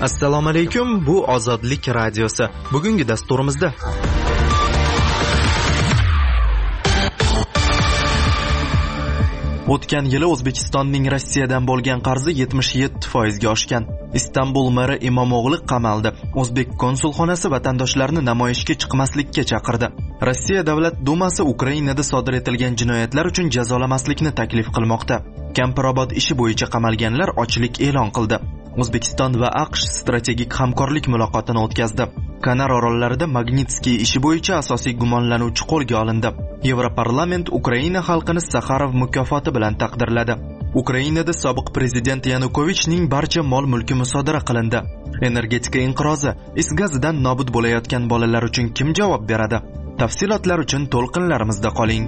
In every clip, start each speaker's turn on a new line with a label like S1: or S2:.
S1: Assalomu alaykum, bu Ozodlik radiosi. Bugungi dasturimizda o'tgan yili O'zbekistonning Rossiyadan bo'lgan qarzi 77% ga oshgan. Istanbul meri Imomog'li qamaldi. O'zbek konsulxonasi vatandoshlarni namoyishga chiqmaslikka chaqirdi. Rossiya Davlat dumasi Ukrainada sodir etilgan jinoyatlar uchun jazolamaslikni taklif qilmoqda. Kampirobod ishi bo'yicha qamalganlar ochlik e'lon qildi. O'zbekiston va AQSh strategik hamkorlik muloqotini o'tkazdi. Kanar orollarida Magnitskiy ishi bo'yicha asosiy gumonlanuvchi qo'lga olindi. Yevroparlament Ukraina xalqini Saxarov mukofoti bilan taqdirladi. Ukrainada sobiq prezident Yanukovichning barcha mol-mulki musodara qilindi. Energetika inqirozi, is gazidan nobud bo'layotgan bolalar uchun kim javob beradi? Tafsilotlar uchun to'lqinlarimizda qoling.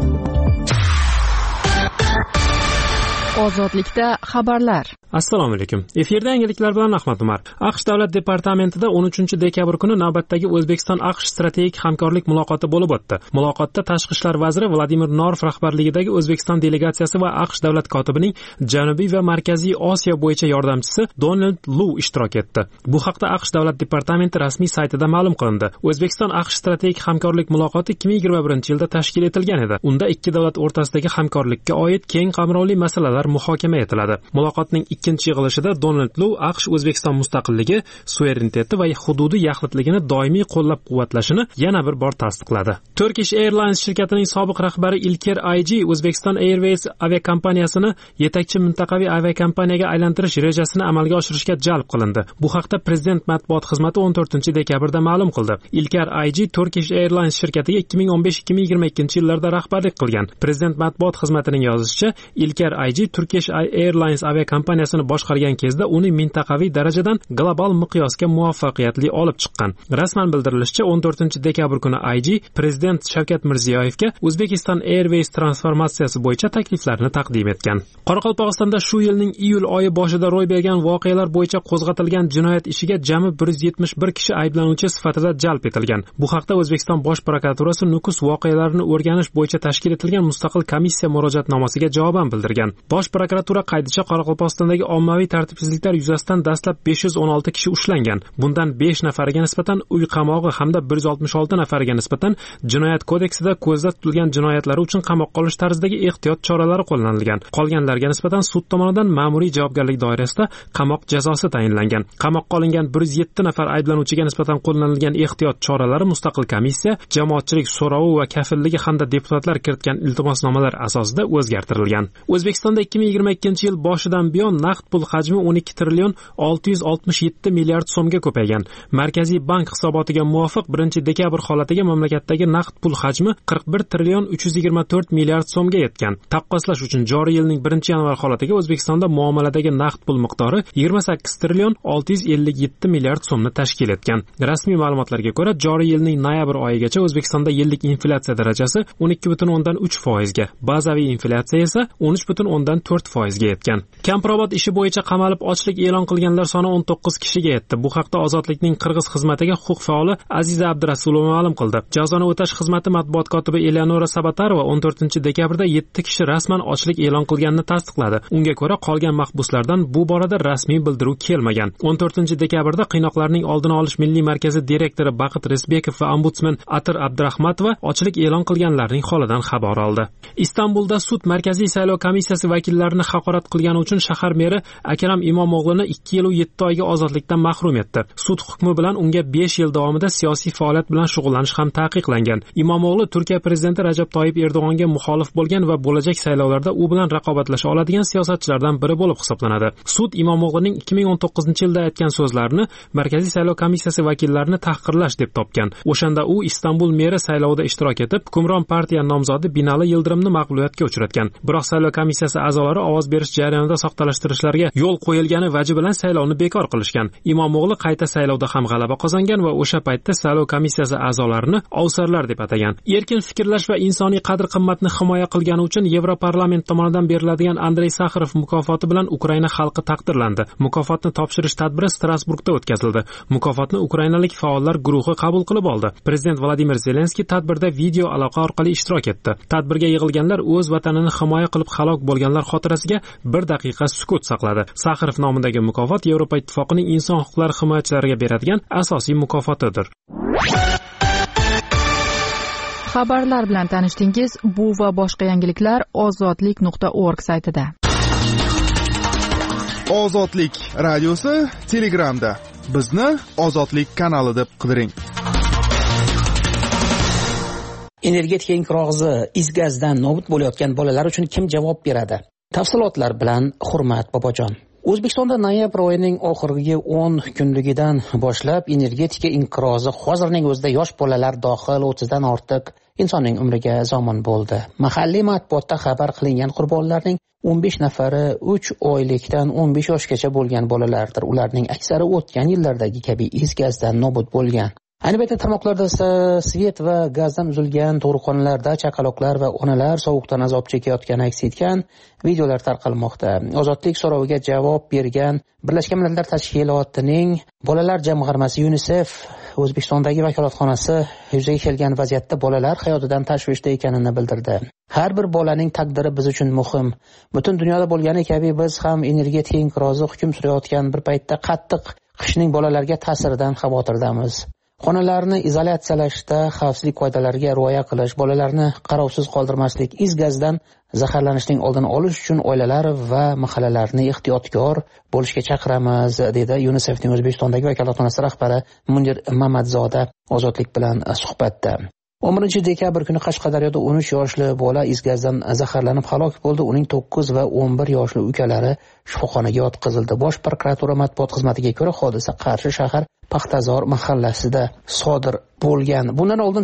S2: Ozodlikda xabarlar.
S3: Assalomu alaykum. Efirda yangiliklar bilan Ahmad Umar. AQSh davlat departamentida 13-dekabr kuni navbatdagi O'zbekiston-AQSh strategik hamkorlik muloqoti bo'lib o'tdi. Muloqotda tashqi ishlar vaziri Vladimir Norov rahbarligidagi O'zbekiston delegatsiyasi va AQSh davlat kotibining Janubiy va Markaziy Osiyo bo'yicha yordamchisi Donald Lu ishtirok etdi. Bu haqda AQSh davlat departamenti rasmiy saytida ma'lum qilindi. O'zbekiston-AQSh strategik hamkorlik muloqoti 2021-yilda tashkil etilgan edi. Unda ikki davlat o'rtasidagi hamkorlikka oid keng qamrovli masalalar muhokama etiladi. Muloqotning ikkinchi yig'ilishida Donald Lu AQSh O'zbekiston mustaqilligi, suvereniteti va hududiy yaxlitligini doimiy qo'llab-quvvatlashini yana bir bor tasdiqladi. Turkish Airlines shirkatining sobiq rahbari İlker Ayci O'zbekiston Airways aviakompaniyasini yetakchi mintaqaviy aviakompaniyaga aylantirish rejasini amalga oshirishga jalb qilindi. Bu haqda Prezident matbuot xizmati 14-dekabrda ma'lum qildi. İlker Ayci Turkish Airlines shirkatiga 2015-2022 yillarda rahbarlik qilgan. Prezident matbuot xizmatining yozishicha, İlker Ayci Turkish Airlines aviakompaniyasini boshqargan kezda uni mintaqaviy darajadan global miqyosga muvaffaqiyatli olib chiqqan. Rasman bildirilishicha, 14-dekabr kuni Ayci Prezident Shavkat Mirziyoyevga Uzbekistan Airways transformatsiyasi bo'yicha takliflarni taqdim etgan. Qoraqalpog'istonda shu yilning iyul oyi boshida ro'y bergan voqealar bo'yicha qo'zg'atilgan jinoyat ishiga jami 171 kishi ayblanuvchi sifatida jalb etilgan. Bu haqda O'zbekiston Bosh prokuraturasi Nukus voqealarini o'rganish bo'yicha tashkil etilgan mustaqil komissiya murojaatnomasiga javoban bildirgan. Bosh prokuratura qaydicha Qoraqalpog'istondagi ommaviy tartibsizliklar yuzasidan dastlab 516 kishi ushlangan. Bundan 5 nafariga nisbatan uy qamog'i hamda 166 nafariga nisbatan Jinoyat kodeksida ko'zda tutilgan jinoyatlari uchun qamoqqa olish tarzidagi ehtiyot choralari qo'llanilgan. Qolganlarga nisbatan sud tomonidan ma'muriy javobgarlik doirasida qamoq jazosi tayinlangan. Qamoqqa olingan 107 nafar ayblanuvchiga nisbatan qo'llanilgan ehtiyot choralari mustaqil komissiya, jamoatchilik so'rovi va kafilligi hamda deputatlar kiritgan iltimosnomalar asosida o'zgartirilgan. O'zbekistonda 2022 yil boshidan buyon naqd pul hajmi 12 trillion 667 milliard so'mga ko'paygan. Markaziy bank hisobotiga muvofiq 1-dekabr holatiga mamlakatdagi naqd pul hajmi 41 trillion 324 milliard so'mga yetgan. Taqqoslash uchun joriy yilning 1-yanvar holatiga O'zbekistonda muomaladagi naqd pul miqdori 28 trillion 657 milliard so'mni tashkil etgan. Rasmiy ma'lumotlarga ko'ra, joriy yilning noyabr oyigacha O'zbekistonda yillik inflyatsiya darajasi 12.3% ga, bazaviy inflyatsiya esa 13.4% ga yetgan. Kampirobod ishi bo'yicha qamalib ochlik e'lon qilganlar soni 19 kishiga yetdi. Bu haqda Ozodlikning Qirg'iz xizmatiga huquq faoli Aziza Abdurasulova ma'lum qildi. Jazoni o'tash xizmati matbuot kotibi Eleonora Sabatarova 14-dekabrda 7 kishi rasman ochlik e'lon qilganini tasdiqladi. Unga ko'ra, qolgan mahbuslardan bu borada rasmiy bildiruv kelmagan. 14-dekabrda Qiynoqlarning oldini olish milliy markazi direktori Baqit Resbekov va ombudsman Atir Abdurahmatova ochlik e'lon qilganlarning holidan xabar oldi. Istanbulda sud Markaziy saylov komissiyasi vakillarini haqorat qilgani uchun shahar meri Akram Imomog'lini 2 yil 7 oyga ozodlikdan mahrum etdi. Sud hukmi bilan unga 5 yil davomida siyosiy faoliyat bilan shug'ullanish ham taqiqlangan. Imomog'li Turkiya prezidenti Rajab Toyyib Erdo'g'onga muxolif bo'lgan va bo'lajak saylovlarda u bilan raqobatlasha oladigan siyosatchilardan biri bo'lib hisoblanadi. Sud Imomog'lining 2019-yilda aytgan so'zlarini Markaziy saylov komissiyasi vakillarini tahqirlash deb topgan. O'shanda u Istanbul meri saylovida ishtirok etib, hukmron partiya nomzodi Binali Yildirimni mag'lubiyatga uchratgan. Biroq saylov komissiyasi a'zolari ovoz berish jarayonida soxtalashtirishlarga yo'l qo'yilgani vaji bilan saylovni bekor qilishgan. Imomog'li qayta saylovda ham g'alaba qozongan va o'sha paytda saylov komissiyasi a'zolarini ovsarlar deb atagan. Erkin fikrlash va insoniy qadr-qimmatni himoya qilgani uchun Yevroparlament tomonidan beriladigan Andrey Saxarov mukofoti bilan Ukraina xalqi taqdirlandi. Mukofotni topshirish tadbiri Strasburgda o'tkazildi. Mukofotni ukrainalik faollar guruhi qabul qilib oldi. Prezident Vladimir Zelenskiy tadbirda video aloqa orqali ishtirok etdi. Tadbirga yig'ilganlar o'z vatanini himoya qilib halok bo'lganlar xotirasiga 1 daqiqa sukut sud saqladi. Sakharov nomidagi mukofot Yevropa Ittifoqining inson huquqlari himoyachilariga beradigan asosiy mukofotidir.
S2: Xabarlar bilan tanishdingiz. Bu va boshqa yangiliklar ozodlik.org saytida.
S4: Ozodlik radiosi Telegramda. Bizni Ozodlik kanali deb qidiring.
S5: Energetika inqirozi, is gazdan nobud bo'layotgan bolalar uchun kim javob beradi? Tafsilotlar bilan Hurmat Bobojon. O'zbekistonda noyabr oyining oxirgi 10 kunligidan boshlab energetika inqirozi hozirning o'zida yosh bolalar dohil 30 dan ortiq insonning umriga zomin bo'ldi. Mahalliy matbuotda xabar qilingan qurbonlarning 15 nafari 3 oylikdan 15 yoshgacha bo'lgan bolalardir. Ularning aksari o'tgan yillardagi kabi is gazdan nobud bo'lgan. Ayni paytda tarmoqlarda svet va gazdan uzilgan tug'ruqxonalarda chaqaloqlar va onalar sovuqdan azob chekayotgani aks etgan videolar tarqalmoqda. Ozodlik so'roviga javob bergan Birlashgan Millatlar Tashkilotining bolalar jamg'armasi UNICEF O'zbekistondagi vakolatxonasi yuzaga kelgan vaziyatda bolalar hayotidan tashvishda ekanini bildirdi. Har bir bolaning taqdiri biz uchun muhim. Butun dunyoda bo'lgani kabi biz ham energetika inqirozi hukm surayotgan bir paytda qattiq qishning bolalarga ta'siridan xavotirdamiz. Xonalarni izolyatsiyalashda xavfsizlik qoidalariga rioya qilish, bolalarni qarovsiz qoldirmaslik, is gazdan zaharlanishning oldini olish uchun oilalar va mahallalarni ehtiyotkor bo'lishga chaqiramiz, dedi UNICEFning O'zbekistondagi vakolatxonasi rahbari Munir Mamadzoda Ozodlik bilan suhbatda. 11 dekabr kuni Qashqadaryoda 13 yoshli bola is gazdan zaharlanib halok bo'ldi. Uning 9 va 11 yoshli ukalari shifoxonaga yotqizildi. Bosh prokuratura matbuot xizmatiga ko'ra, hodisa Qarshi shahar Paxtazor mahallasida sodir bo'lgan. Bundan oldin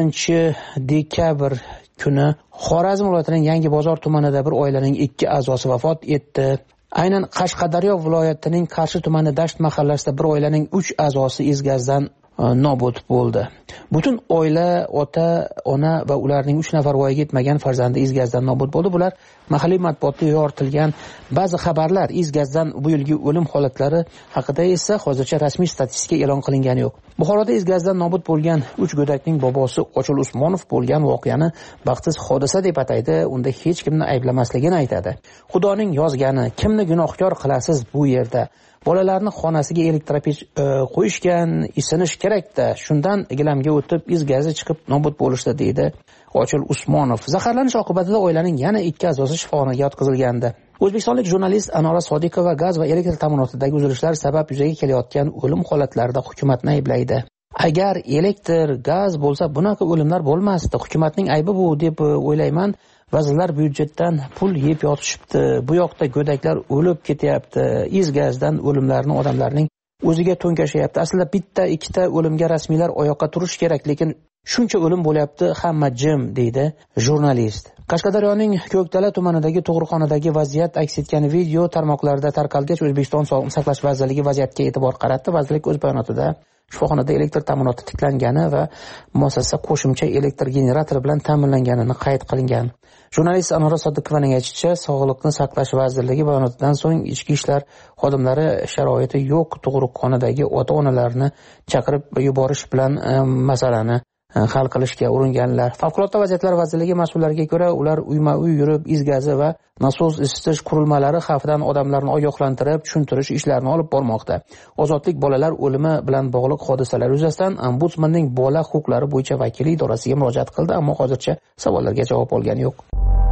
S5: 8 dekabr kuni Xorazm viloyatining Yangi bozor tumanida bir oilaning 2 a'zosi vafot etdi. Aynan Qashqadaryo viloyatining Qarshi tumani Dasht mahallasida bir oilaning 3 a'zosi is gazdan nobud bo'ldi. Butun oila, ota, ona va ularning 3 nafar voyaga yetmagan farzandi is gazdan nobud bo'ldi. Bular mahalliy matbuotda yoritilgan ba'zi xabarlar, is gazdan bu yilgi o'lim holatlari haqida esa hozircha rasmiy statistika e'lon qilingani yo'q. Buxoroda is gazdan nobud bo'lgan 3 go'dakning bobosi Ochil Usmonov bo'lgan voqeani baxtsiz hodisa deb ataydi. Unda hech kimni ayblamasligini aytadi. Xudoning yozgani, kimni gunohkor qilasiz bu yerda? Bolalarni xonasiga elektropech qo'yishgan, isinish kerak-da. Shundan gilamga o'tib is gazi chiqib nobud bo'lishdi, deydi Ochil Usmonov. Zaharlanish oqibatida oilaning yana 2 a'zosi shifoxonaga yotqizilgandi. O'zbekistonlik jurnalist Anora Sodiqova gaz va elektr ta'minotidagi uzilishlar sabab yuzaga kelayotgan o'lim holatlarida hukumatni ayblaydi. Agar elektr, gaz bo'lsa bunaqa o'limlar bo'lmasdi. Hukumatning aybi bu deb o'ylayman. Vazirlar byudjetdan pul yeb yotishibdi. Bu yoqda go'daklar o'lib ketyapti. Is gazdan o'limlarni odamlarning o'ziga to'nkashyapti. Aslida bitta, ikkita o'limga rasmiylar oyoqqa turish kerak, lekin shuncha o'lim bo'lyapti, hamma jim, deydi jurnalist. Qashqadaryoning Ko'kdala tumanidagi tug'ruqxonadagi vaziyat aks etgan video tarmoqlarda tarqalgach, O'zbekiston Sog'liqni saqlash vazirligi vaziyatga e'tibor qaratdi. Vazirlik o'z bayonotida shifoxonada elektr ta'minoti tiklangani va muassasa qo'shimcha elektr generatori bilan ta'minlanganini qayd qilingan. Jurnalist Anora Sodiqovaning aytishicha, Sog'liqni saqlash vazirligi bayonotidan so'ng ichki ishlar xodimlari sharoiti yo'q tug'ruqxonadagi ota-onalarni chaqirib yuborish bilan masalani hal qilishga uringanlar. Favqulodda vaziyatlar vazirligi mas'ullariga ko'ra, ular uyma-uy yurib is gazi va nasos isitish qurilmalari xavfidan odamlarni ogohlantirib, tushuntirish ishlarini olib bormoqda. Ozodlik bolalar o'limi bilan bog'liq hodisalar yuzasidan Ombudsmanning bola huquqlari bo'yicha vakili idorasiga murojaat qildi, ammo hozircha savollarga javob olgani yo'q.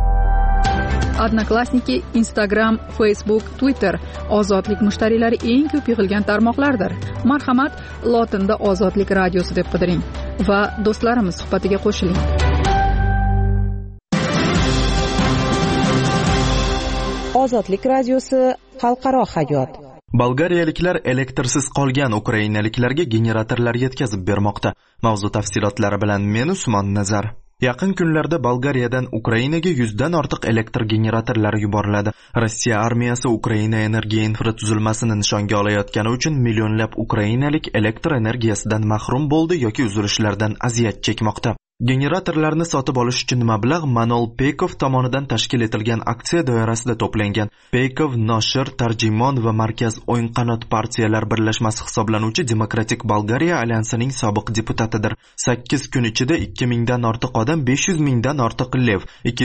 S2: Odnoklassniki, Instagram, Facebook, Twitter ozodlik mushtariylari eng ko'p yig'ilgan tarmoqlardir. Marhamat, lotinda Ozodlik radiosi deb qidiring va do'stlarimiz suhbatiga qo'shiling.
S6: Ozodlik radiosi xalqaro hayot.
S1: Bolgariyaliklar elektrsiz qolgan ukrainaliklarga generatorlar yetkazib bermoqda. Mavzu tafsilotlari bilan men Usmon Nazar. Yaqin kunlarda Bolgariyadan Ukrainaga 100 dan ortiq elektr generatorlari yuboriladi. Rossiya armiyasi Ukraina energiya infratuzilmasini nishonga olayotgani uchun millionlab ukrainalik elektr energiyasidan mahrum bo'ldi yoki uzilishlardan aziyat chekmoqda. Generatorlarni sotib olish uchun mablag' Manol Pekov tomonidan tashkil etilgan aksiya doirasida to'plangan. Pekov Nosher, Tarjimon va Markaz o'yin qanot partiyalar birlashmasi hisoblanuvchi Demokratik Bolgariya alyansining sobiq deputatidir. 8 kun ichida 2000 dan ortiq odam 500 mingdan ortiq lev,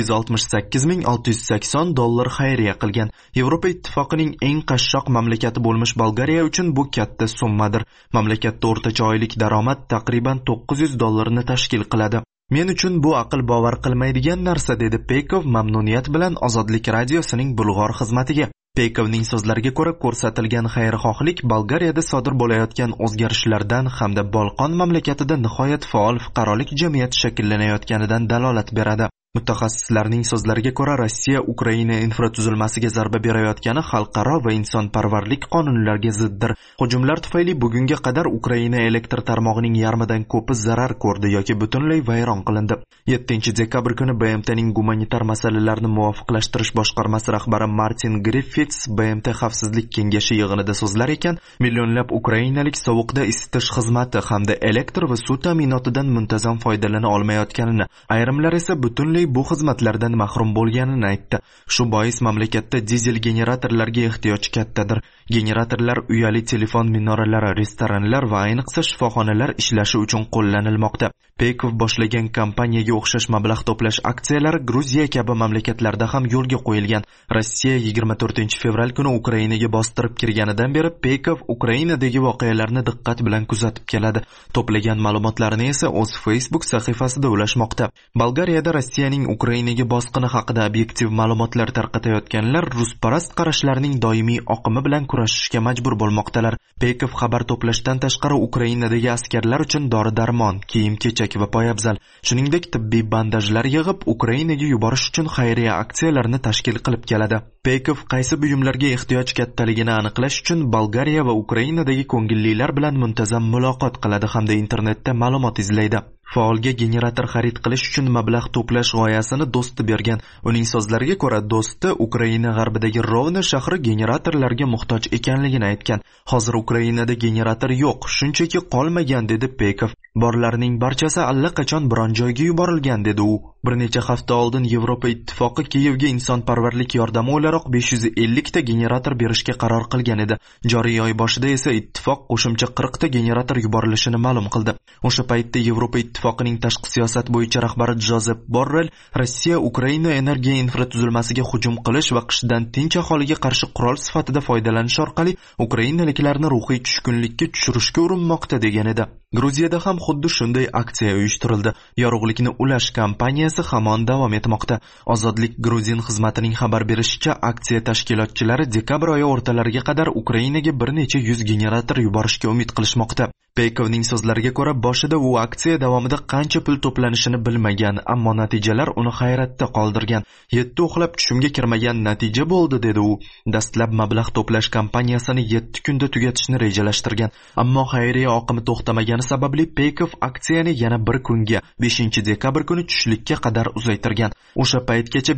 S1: 268.680 dollar xayriya qilgan. Yevropa Ittifoqining eng qashshoq mamlakati bo'lmish Bolgariya uchun bu katta summadir. Mamlakatda o'rtacha oylik daromad taqriban 900 dollarni tashkil qiladi. Men uchun bu aql bovar qilmaydigan narsa, dedi Pekov mamnuniyat bilan Ozodlik radiosining bulg'or xizmatiga. Pekovning so'zlariga ko'ra, ko'rsatilgan xayrixohlik Bolgariyada sodir bo'layotgan o'zgarishlardan hamda Bolqon mamlakatida nihoyat faol fuqarolik jamiyati shakllanayotganidan dalolat beradi. Mutaxassislarning so'zlariga ko'ra, Rossiya Ukraina infratuzilmasiga zarba berayotgani xalqaro va insonparvarlik qonunlariga ziddir. Hujumlar tufayli bugunga qadar Ukraina elektr tarmog'ining yarmidan ko'pi zarar ko'rdi yoki butunlay vayron qilindi. 7-dekabr kuni BMTning gumanitar masalalarni muvofiqlashtirish boshqarmasi rahbari Martin Griffiths BMT xavfsizlik kengashi yig'inida so'zlar ekan, millionlab ukrainalik sovuqda isitish xizmati hamda elektr va suv ta'minotidan muntazam foydalana olmayotganini, ayrimlar esa butunlay bu xizmatlardan mahrum bo'lganini aytdi. Shu bois mamlakatda dizel generatorlarga ehtiyoj kattadir. Generatorlar uyali telefon minoralari, restoranlar va ayniqsa shifoxonalar ishlashi uchun qo'llanilmoqda. Pekov boshlagan kampaniyaga o'xshash mablag' to'plash aksiyalari Gruziya kabi mamlakatlarda ham yo'lga qo'yilgan. Rossiya 24-fevral kuni Ukrainaga bostirib kirganidan beri Pekov Ukrainadagi voqealarni diqqat bilan kuzatib keladi. To'plagan ma'lumotlarni esa o'z Facebook sahifasida ulashmoqda. Bolgariyada Rossiyaning Ukrainaga bosqini haqida obyektiv ma'lumotlar tarqatayotganlar rusparast qarashlarning doimiy oqimi bilan kurashishga majbur bo'lmoqdalar. Pekov xabar to'plashdan tashqari Ukrainadagi askarlar uchun dori-darmon, kiyim-kechak va poyabzal, shuningdek tibbiy bandajlar yig'ib Ukrainaga yuborish uchun xayriya aksiyalarini tashkil qilib keladi. Pekov qaysi buyumlarga ehtiyoj kattaligini aniqlash uchun Bolgariya va Ukrainadagi ko'ngillilar bilan muntazam muloqot qiladi hamda internetda ma'lumot izlaydi. Faolga generator xarid qilish uchun mablag' to'plash g'oyasini do'sti bergan. Uning so'zlariga ko'ra, do'sti Ukraina g'arbidagi Rovno shahri generatorlarga muhtoj ekanligini aytgan. Hozir Ukrainada generator yo'q, shunchaki qolmagan, dedi Pekov. Borlarning barchasi allaqachon biron joyga yuborilgan, dedi u. Bir necha hafta oldin Yevropa Ittifoqi Kiyevga insonparvarlik yordami o'laroq 550 ta generator berishga qaror qilgan edi. Joriy oy boshida esa ittifoq qo'shimcha 40 ta generator yuborilishini ma'lum qildi. O'sha paytda Yevropa Ittifoqining tashqi siyosat bo'yicha rahbari Jozef Borrell Rossiya Ukraina energiya infratuzilmasiga hujum qilish va qishdan tinch aholiga qarshi qurol sifatida foydalanish orqali ukrainaliklarni ruhiy tushkunlikka tushirishga urinmoqda degan edi. Gruziyada ham xuddi shunday aksiya uyushtirildi. Yorug'likni ulash kampaniyasi hamon davom etmoqda. Ozodlik Gruzin xizmatining xabar berishicha, aksiya tashkilotchilari dekabr oyi o'rtalariga qadar Ukrainaga bir necha 100 generator yuborishga umid qilishmoqda. Pekovning so'zlariga ko'ra, boshida u aksiya davomida qancha pul to'planishini bilmagan, ammo natijalar uni hayratda qoldirgan. 7 uxlab tushimga kirmagan natija bo'ldi, dedi u. Dastlab mablag' to'plash kampaniyasini 7 kunda tugatishni rejalashtirgan, ammo xayriya oqimi to'xtamagani sababli Pekov aksiyani yana bir kunga, 5-dekabr kuni tushlikka qadar uzaytirgan. O'sha paytgacha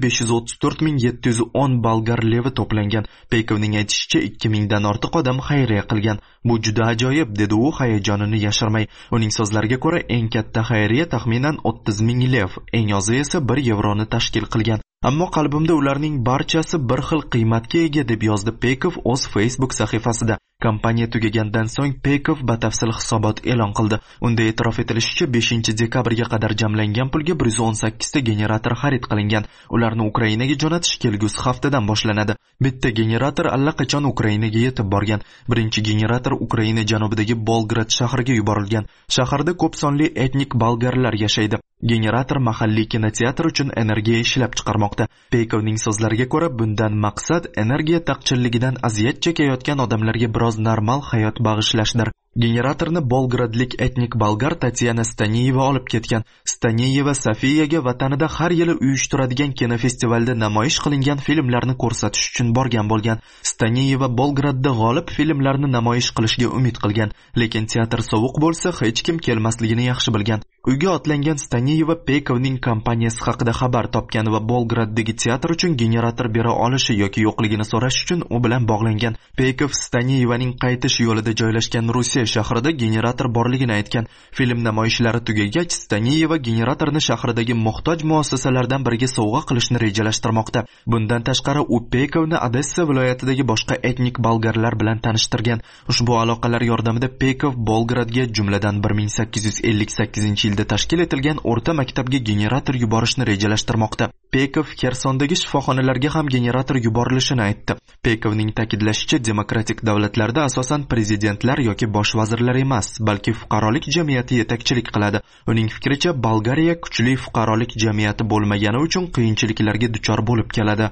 S1: 534.710 bolgar levi to'plangan. Pekovning aytishicha, 2000 dan ortiq odam xayriya qilgan. Bu juda ajoyib, dedi u hayajonini yashirmay. Uning so'zlariga ko'ra, eng katta xayriya taxminan 30.000 lev, eng ozi esa 1 yevroni tashkil qilgan. Ammo qalbimda ularning barchasi bir xil qiymatga ega, deb yozdi Pekov o'z Facebook sahifasida. Kampaniya tugagandan so'ng Pekov batafsil hisobot e'lon qildi. Unda e'tirof etilishicha, 5-dekabrga qadar jamlangan pulga 118 ta generator xarid qilingan. Ularni Ukrainaga jo'natish kelgusi haftadan boshlanadi. Bitta generator allaqachon Ukrainaga yetib borgan. Birinchi generator Ukraina janubidagi Bolgrad shahriga yuborilgan. Shaharda ko'p sonli etnik bolgarlar yashaydi. Generator mahalliy kinoteatr uchun energiya ishlab chiqarmoqda. Pekovning so'zlariga ko'ra, bundan maqsad energiya taqchilligidan aziyat chekayotgan odamlarga biroz normal hayot bag'ishlashdir. Generatorni Bolgradlik etnik bolgar Tatyana Staniyeva olib ketgan. Staniyeva Sofiyaga vatanida har yili uyushtiradigan kinofestivalda namoyish qilingan filmlarni ko'rsatish uchun borgan bo'lgan. Staniyeva Bolgradda g'olib filmlarni namoyish qilishga umid qilgan, lekin teatr sovuq bo'lsa hech kim kelmasligini yaxshi bilgan. Uyga otlangan Staniyeva Pekovning kompaniyasi haqida xabar topgan va Bolgraddagi teatr uchun generator bera olishi yoki yo'qligini so'rash uchun u bilan bog'langan. Pekov Staniyevaning qaytish yo'lida joylashgan Rusiya shahrida generator borligini aytgan. Film namoyishlari tugagach, Staniyeva generatorni shahridagi muhtoj muassasalardan biriga sovg'a qilishni rejalashtirmoqda. Bundan tashqari u Pekovni Odessa viloyatidagi boshqa etnik bolgarlar bilan tanishtirgan. Ushbu aloqalar yordamida Pekov Bolgradga jumladan 1858-yilda tashkil etilgan o'rta maktabga generator yuborishni rejalashtirmoqda. Pekov Kersondagi shifoxonalarga ham generator yuborilishini aytdi. Pekovning ta'kidlashicha, demokratik davlatlarda asosan prezidentlar yoki bosh vazirlar emas, balki fuqarolik jamiyati yetakchilik qiladi. Uning fikricha, Bolgariya kuchli fuqarolik jamiyati bo'lmagani uchun qiyinchiliklarga duchor bo'lib keladi.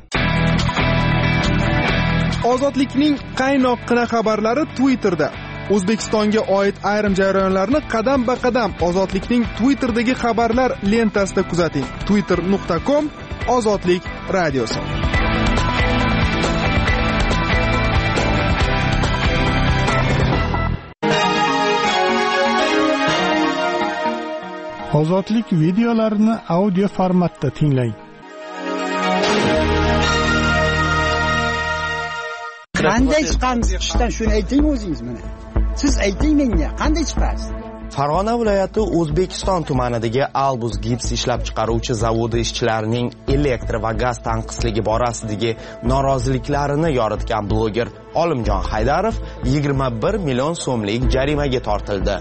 S4: Ozodlikning qaynoqqina xabarlari Twitterda. O'zbekistonga oid ayrim jarayonlarni qadam-ba-qadam Ozodlikning Twitterdagi xabarlar lentasida kuzating. twitter.com Ozodlik radiosi.
S7: Ozodlik videolarini audio formatda tinglang.
S8: Qanday chiqamiz qishdan shuni ayting o'zingiz mana. Siz ayting menga, qanday chiqasiz?
S9: Farg'ona viloyati O'zbekiston tumanidagi Albus gips ishlab chiqaruvchi zavodi ishchilarining elektr va gaz tanqisligi borasidagi noroziliklarini yoritgan bloger Olimjon Haydarov 21 million so'mlik jarimaga tortildi.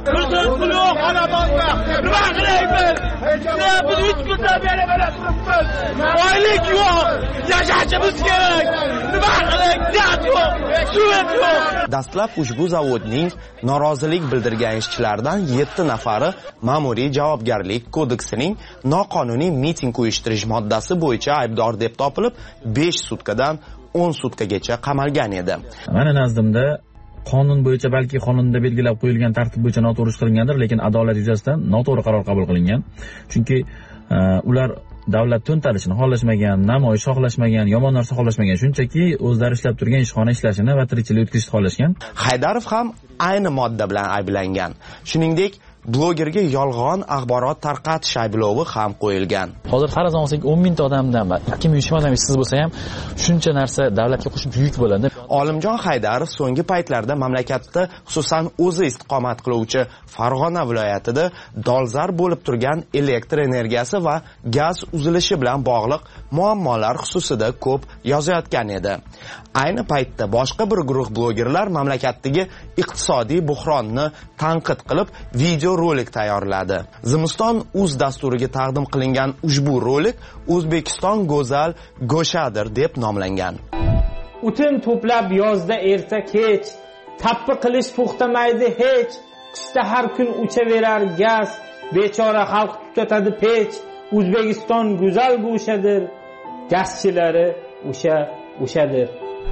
S10: Oylik yo'q, yashashimiz kerak. Nima qiling? Gaz yo'q, suv yo'q.
S9: Dastlab ushbu zavodning norozilik bildirgan ishchilardan 7 nafari ma'muriy javobgarlik kodeksining noqonuniy miting uyushtirish moddasi bo'yicha aybdor deb topilib, 5 sutkadan 10 sutkagacha qamalgan edi.
S11: Meni nazdimda qonun bo'yicha balki qonunda belgilab qo'yilgan tartib bo'yicha noto'g'ri ish qilingandir, lekin adolat yuzasidan noto'g'ri qaror qabul qilingan. Chunki ular davlat to'ntarishini xohlashmagan, namoyish xohlashmagan, yomon narsa xohlashmagan, shunchaki o'zlari ishlab turgan ishxona ishlashini va tirikchilik o'tkazishni xohlashgan.
S9: Haydarov ham ayni modda bilan ayblangan. Shuningdek, blogerga yolg'on axborot tarqatish ayblovi ham qo'yilgan.
S11: Hozir faraz olsak 10 mingta odamdan va 2000 odam ishsiz bo'lsa ham shuncha narsa davlatga qo'shib yuk bo'ladi.
S9: Olimjon Haydarov so'nggi paytlarda mamlakatda, xususan o'zi istiqomat qiluvchi Farg'ona viloyatida dolzarb bo'lib turgan elektr energiyasi va gaz uzilishi bilan bog'liq muammolar xususida ko'p yozayotgan edi. Ayni paytda boshqa bir guruh blogerlar mamlakatdagi iqtisodiy buhronni tanqid qilib video rolik tayyorladi. Zimiston.uz dasturiga taqdim qilingan ushbu rolik O'zbekiston go'zal go'shadir deb nomlangan.
S10: O'tin to'plab yozda erta kech, tappi qilish to'xtamaydi hech. Qishda har kun uchaverar gaz, bechora xalq tutatadi pech. O'zbekiston go'zal go'shadir, gazchilari o'shadir.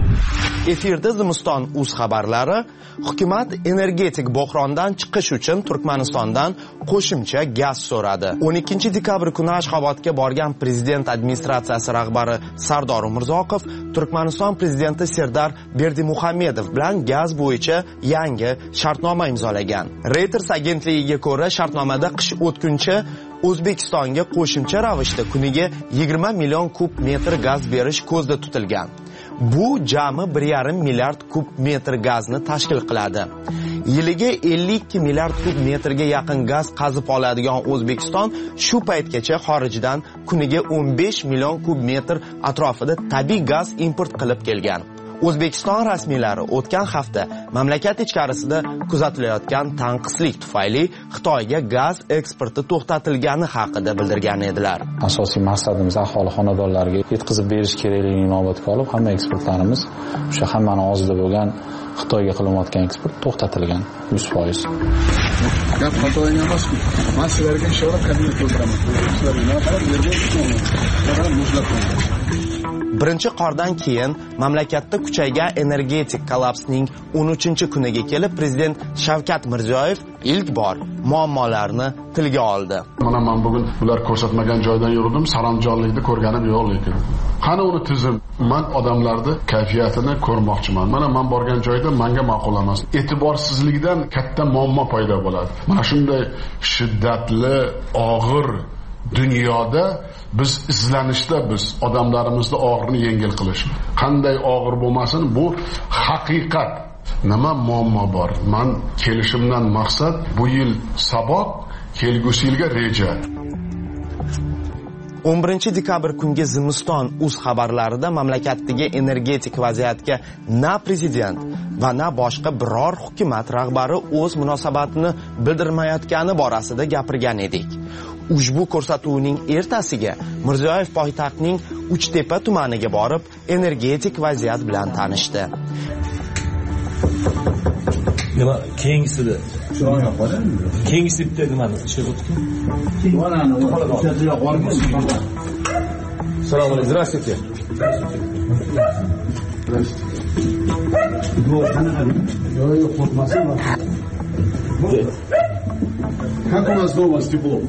S9: Efirda Zimiston.uz xabarlari. Hukumat energetik bo'hrondan chiqish uchun Turkmanistondan qo'shimcha gaz so'radi. 12 dekabr kuni Ashxobodga borgan prezident administratsiyasi rahbari Sardor Umurzoqov Turkmaniston prezidenti Serdar Berdimuhamedov bilan gaz bo'yicha yangi shartnoma imzolagan. Reuters agentligiga ko'ra, shartnomada qish o'tguncha O'zbekistonga qo'shimcha ravishda kuniga 20 million kub metr gaz berish ko'zda tutilgan. Bu jami 1,5 milliard kub metr gazni tashkil qiladi. Yiliga 52 milliard kub metrga yaqin gaz qazib oladigan O'zbekiston shu paytgacha xorijdan kuniga 15 million kub metr atrofida tabiiy gaz import qilib kelgan. O'zbekiston rasmiylari o'tgan hafta mamlakat ichkarisida kuzatilayotgan tanqislik tufayli Xitoyga gaz eksporti to'xtatilgani haqida bildirgan edilar.
S12: Asosiy maqsadimiz aholi xonadonlariga yetkazib berish kerakligini inobatga olib, hamma eksportlarimiz o'sha hammani og'zida bo'lgan Xitoyga qilinayotgan eksport to'xtatilgan 100%.
S13: Gap xatoying emasmi? Men sizlarga inshaalloh kabinet o'tiraman.
S9: Birinchi qordan keyin mamlakatda kuchaygan energetik kollapsning 13-kuniga kelib prezident Shavkat Mirziyoyev ilk bor muammolarni tilga oldi.
S13: Mana men bugun ular ko'rsatmagan joydan yurdim, saranjonlikni ko'rganim yo'q lekin. Qani uni tizim? Men odamlarni kayfiyatini ko'rmoqchiman. Mana men borgan joyda menga ma'qul emas. E'tiborsizlikdan katta muammo paydo bo'ladi. Mana shunday shiddatli, og'ir dunyoda biz izlanishda biz odamlarimizni og'irini yengil qilish. Qanday og'ir bo'lmasin, bu haqiqat. Nima muammo bor? Men kelishimdan maqsad bu yil saboq, kelgusi yilga reja.
S9: 11 dekabr kungi Zimiston.uz xabarlarida mamlakatdagi energetik vaziyatga na prezident va na boshqa biror hukumat rahbari o'z munosabatini bildirmayotgani borasida gapirgan edik. Ushbu ko'rsatuvning ertasiga Mirziyoyev poytaxtning Uchtepa tumaniga borib, energetik vaziyat bilan tanishdi.
S14: Nima keyingisida? Keyingisi bitta nimani chiqibdi? Assalomu alaykum. Здравствуйте.
S13: Как у нас дома с теплом?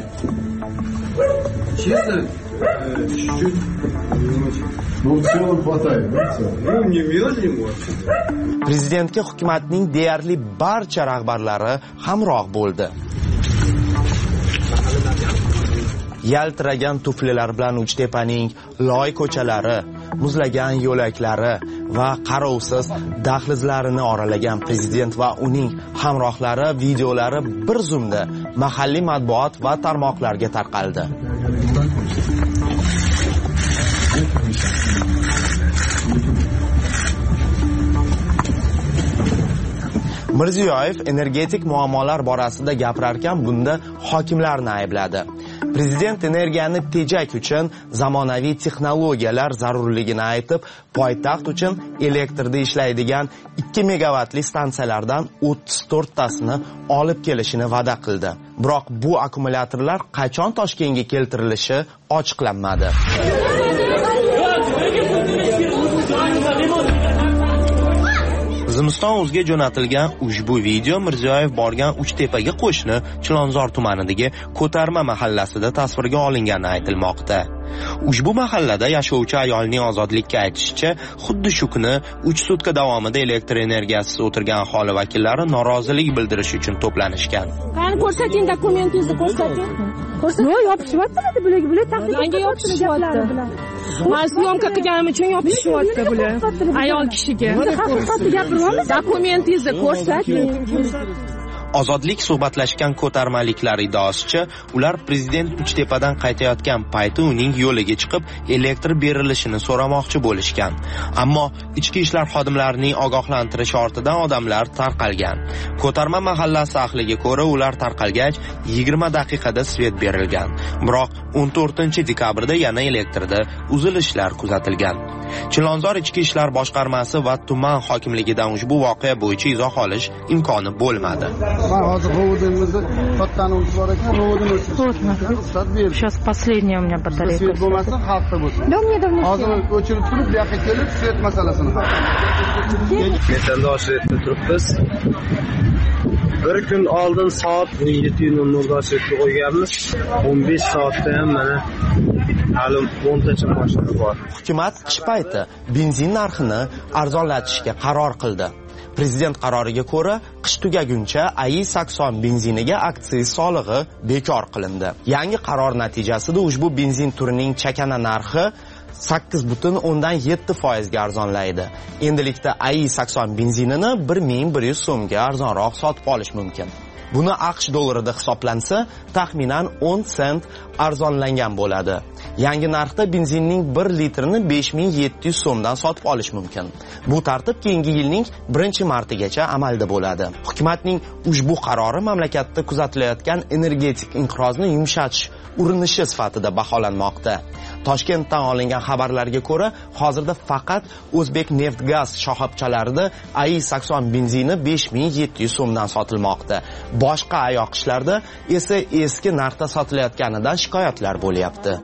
S15: Честно, чуть-чуть.
S13: Ну, в целом хватает, да?
S15: Ну, не мерзнем вообще.
S9: Prezidentga hukumatning deyarli barcha rahbarlari hamroh bo'ldi. Yaltiragan tuflilar bilan Uchtepaning loy ko'chalari, muzlagan yo'laklari va qarovsiz dahlizlarini oralagan prezident va uning hamrohlari videolari bir zumda mahalliy matbuot va tarmoqlarga tarqaldi. Mirziyoyev energetik muammolar borasida gapirarkan bunda hokimlarni aybladi. Prezident energiyani tejak uchun zamonaviy texnologiyalar zarurligini aytib, poytaxt uchun elektrda ishlaydigan 2 megavatli stansiyalardan 34 tasini olib kelishini va'da qildi. Biroq bu akkumulyatorlar qachon Toshkentga keltirilishi ochiqlanmadi. Zimiston.uzga jo'natilgan ushbu video Mirziyoyev borgan Uchtepaga qo'shni Chilonzor tumanidagi Ko'tarma mahallasida tasvirga olingani aytilmoqda. Ushbu mahallada yashovchi ayolning ozodlikka aytishicha, xuddi shu kuni 3 sutka davomida elektr energiyasiz o'tirgan aholi vakillari norozilik bildirish uchun to'planishgan.
S16: Qani ko'rsating, dokumentingizni ko'rsating.
S17: Yo'q, yopishyapti bular
S16: taqiqga yopishyapti. Men syomka qilganim uchun yopishyapti bular. Ayol kishiga.
S17: Haqiqatni gapiramiz.
S16: Dokumentingizni ko'rsating.
S9: Ozodlik suhbatlashgan ko'tarmaliklar iddaosicha, ular prezident Uchtepadan qaytayotgan payti uning yo'liga chiqib, elektr berilishini so'ramoqchi bo'lishgan. Ammo ichki ishlar xodimlarining ogohlantirishi ortidan odamlar tarqalgan. Ko'tarma mahallasi ahliga ko'ra, ular tarqalgach 20 daqiqada svet berilgan. Biroq 14 dekabrda yana elektrda uzilishlar kuzatilgan. Chilonzor ichki ishlar boshqarmasi va tuman hokimligidan ushbu voqea bo'yicha izoh olish imkoni bo'lmadi.
S15: Ben hazır rovodimizni kattani o'chib bor ekan, rovodini o'chirib.
S17: Сейчас последняя у меня батарейка.
S15: Svet bo'lmasa xalqda bo'lsin.
S17: Да, мне давно.
S15: Hozir o'chirib turib, bu yoqqa kelib svet masalasini hal qilamiz.
S18: Metandosh svetda turibmiz. Bir kun oldin soat 17:00 svetga qo'yganmiz. 15 soatda ham mana hali 10 tacha mashina bor.
S9: Hukumat qish payti benzin narxini arzonlatishga qaror qildi. Prezident qaroriga ko'ra, qish tugaguncha AI-80 benziniga aksiz solig'i bekor qilindi. Yangi qaror natijasida ushbu benzin turining chakana narxi 8,7% ga arzonlaydi. Endilikda AI-80 benzinini 1100 so'mga arzonroq sotib olish mumkin. Buni AQSh dollarida hisoblansa, taxminan 10 sent arzonlangan bo'ladi. Yangi narxda benzinning 1 litrini 5700 so'mdan sotib olish mumkin. Bu tartib keyingi yilning 1-martigacha amalda bo'ladi. Hukumatning ushbu qarori mamlakatda kuzatilayotgan energetik inqirozni yumshatish urinishi sifatida baholanmoqda. Toshkentdan olingan xabarlarga ko'ra, hozirda faqat O'zbek neft-gaz shoxobchalarida AI-80 benzini 5700 so'mdan sotilmoqda. Boshqa ayoqishlarda esa eski narxda sotilayotganidan shikoyatlar bo'lyapti.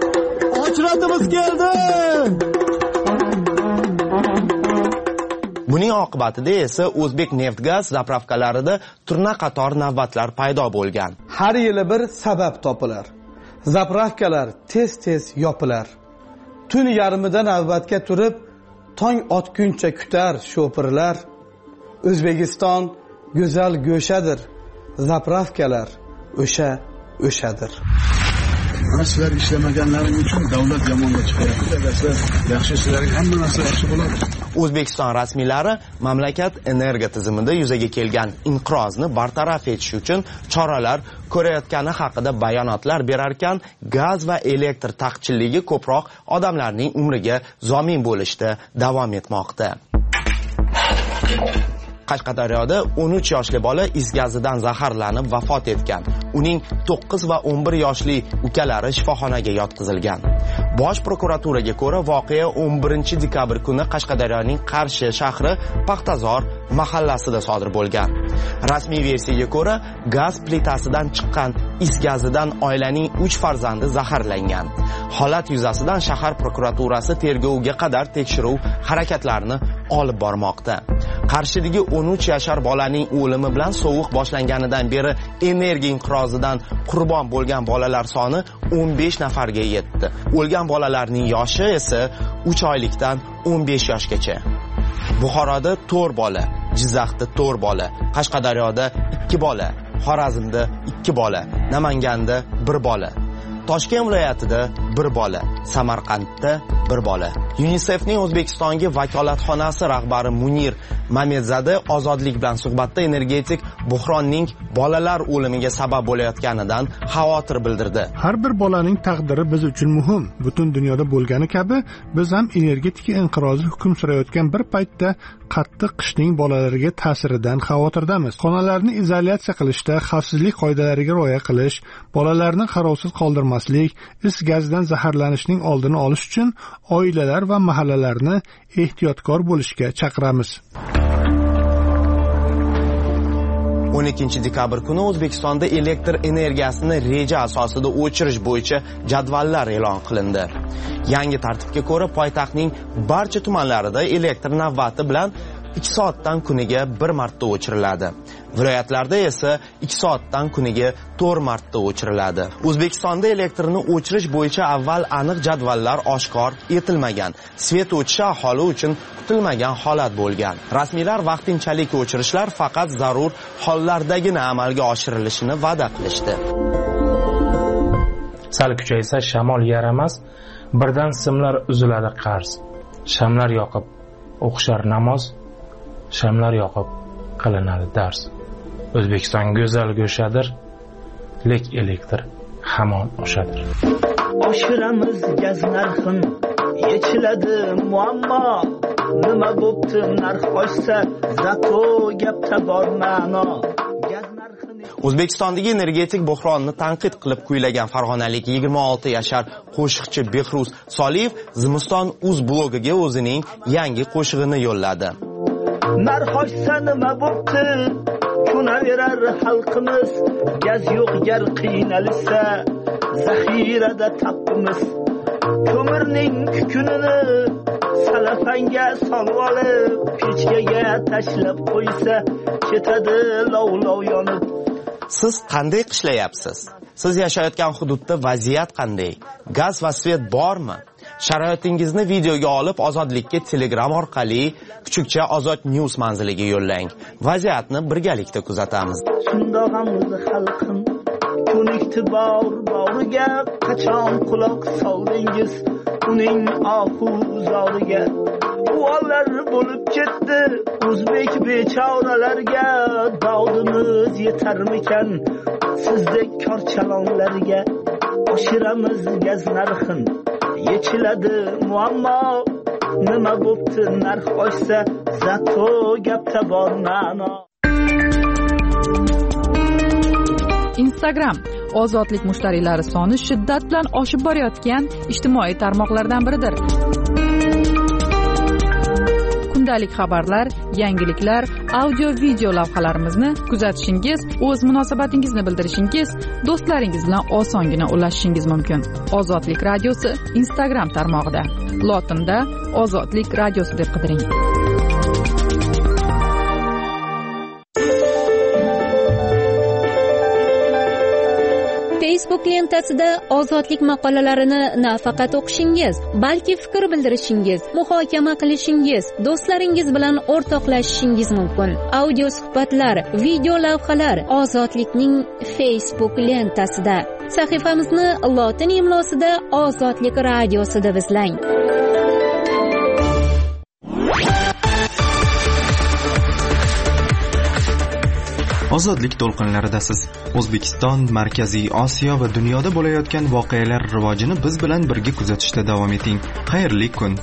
S10: Ochratimiz keldi.
S9: Buning oqibatida esa O'zbek Neftgaz zapravkalarida turna-qator navbatlar paydo bo'lgan.
S19: Har yili bir sabab topilar. Zapravkalar tez-tez yopilar. Tun yarmida navbatga turib, tong otguncha kutar sho'pirlar. O'zbekiston go'zal go'shadir. Zapravkalar o'shadir.
S13: Mana sizlar ishlamaganlaring uchun davlat yomonga chiqyapti. Yaxshi sizlarga hamma narsa yaxshi bo'ladi.
S9: O'zbekiston rasmiylari mamlakat energo tizimida yuzaga kelgan inqirozni bartaraf etish uchun choralar ko'rayotgani haqida bayonotlar berarkan, gaz va elektr taqchilligi ko'proq odamlarning umriga zomin bo'lishda davom etmoqda. Qashqadaryoda 13 yoshli bola is gazidan zaharlanib vafot etgan. Uning 9 va 11 yoshli ukalari shifoxonaga yotqizilgan. Bosh prokuraturaga ko'ra, voqea 11 dekabr kuni Qashqadaryoning Qarshi shahri Paxtazor mahallasida sodir bo'lgan. Rasmiy versiyaga ko'ra, gaz plitasidan chiqqan is gazidan oilaning 3 farzandi zaharlangan. Holat yuzasidan shahar prokuraturasi tergovga qadar tekshiruv harakatlarini olib bormoqda. Qarshidagi 13 yashar bolaning o'limi bilan sovuq boshlanganidan beri energiya inqirozidan qurbon bo'lgan bolalar soni 15 nafarga yetdi. O'lgan bolalarning yoshi esa 3 oylikdan 15 yoshgacha. Buxoroda 4 bola, Jizzaxda 4 bola, Qashqadaryoda 2 bola, Xorazmda 2 bola, Namanganda 1 bola, Toshkent viloyatida 1 bola, Samarqandda 1 bola. UNICEFning O'zbekistonga vakolatxonasi rahbari Munir Mamedzada ozodlik bilan suhbatda energetik buhronning bolalar o'limiga sabab bo'layotganidan xavotir bildirdi.
S7: Har bir bolaning taqdiri biz uchun muhim. Butun dunyoda bo'lgani kabi, biz ham energetika inqirozi hukm surayotgan bir paytda qattiq qishning bolalarga ta'siridan xavotirdamiz. Xonalarni izolyatsiya qilishda xavfsizlik qoidalariga rioya qilish, bolalarni qarovsiz qoldirmaslik, is gazidan zaharlanishning oldini olish uchun oilalar va mahallalarni ehtiyotkor bo'lishga chaqiramiz.
S9: 12 dekabr kuni O'zbekistonda elektr energiyasini reja asosida o'chirish bo'yicha jadvallar e'lon qilindi. Yangi tartibga ko'ra, poytaxtning barcha tumanlarida elektr navbati bilan 2 soatdan kuniga 1 marta o'chiriladi. Viloyatlarda esa 2 soatdan kuniga 4 marta o'chiriladi. O'zbekistonda elektrni o'chirish bo'yicha avval aniq jadvallar oshkor etilmagan. Svet o'chishi aholi uchun kutilmagan holat bo'lgan. Rasmiylar vaqtinchalik o'chirishlar faqat zarur hollardagina amalga oshirilishini va'da qilishdi.
S3: Sal kuchaysa shamol yaramas, birdan simlar uziladi qarz. Shamlar yoqib o'qishar namoz, shamlar yoqib qilinadi dars. O'zbekiston go'zal go'shadir, lek elektr hamon o'shadir.
S20: Oshiramiz gaz narxin, yechiladi muammo. Nima bo'pti narx oshsa, zato gapda bor ma'no.
S9: O'zbekistondagi energetik buhronni tanqid qilib kuylagan farg'onalik 26 yashar qo'shiqchi Behruz Soliyev Zimiston uz blogiga o'zining yangi qo'shig'ini yo'lladi.
S20: Narx oshsa nima bo'pti? Kunaverar xalqimiz, gaz yo'q gar qiynalsa, zaxirada tapimiz. Ko'mirning kukunini salafanga solib olib, pechkaga tashlab qo'ysa, ketadi lov-lov yonib.
S9: Siz qanday qishlayapsiz? Siz yashayotgan hududda vaziyat qanday? Gaz va svet bormi? Sharoitingizni videoga olib Ozodlikka Telegram orqali kuchukcha Ozod News manziliga yo'llang. Vaziyatni birgalikda kuzatamiz.
S20: Shundog'amiz xalqim, ko'nikti bor-boriga qachon quloq soldingiz uning ohu-zoriga. Uollar bo'lib ketdi o'zbek bechoralarga, dodimiz yetarmikan sizdek korchalonlarga. Oshiramiz gaz narxin, yechiladi muammo. Nima bo'pti narx oshsa, zato gapda bor ma'no.
S2: Instagram ozodlik mushtariylari soni shiddat bilan oshib borayotgan ijtimoiy tarmoqlardan biridir. Kundalik xabarlar, yangiliklar, audio-video lavhalarimizni kuzatishingiz, o'z munosabatingizni bildirishingiz, do'stlaringiz bilan osongina ulashishingiz mumkin. Ozodlik radiosi Instagram tarmog'ida. Lotinda Ozodlik radiosi deb qidiring.
S21: Facebook lentasida ozodlik maqolalarini nafaqat o'qishingiz, balki fikr bildirishingiz, muhokama qilishingiz, do'stlaringiz bilan o'rtoqlashishingiz mumkin. Audio suhbatlar, video lavhalar Ozodlikning Facebook lentasida. Sahifamizni lotin imlosida Ozodlik radiosi deb izlang.
S1: Ozodlik to'lqinlaridasiz. O'zbekiston, Markaziy Osiyo va dunyoda bo'layotgan voqealar rivojini biz bilan birga kuzatishda davom eting. Xayrli kun.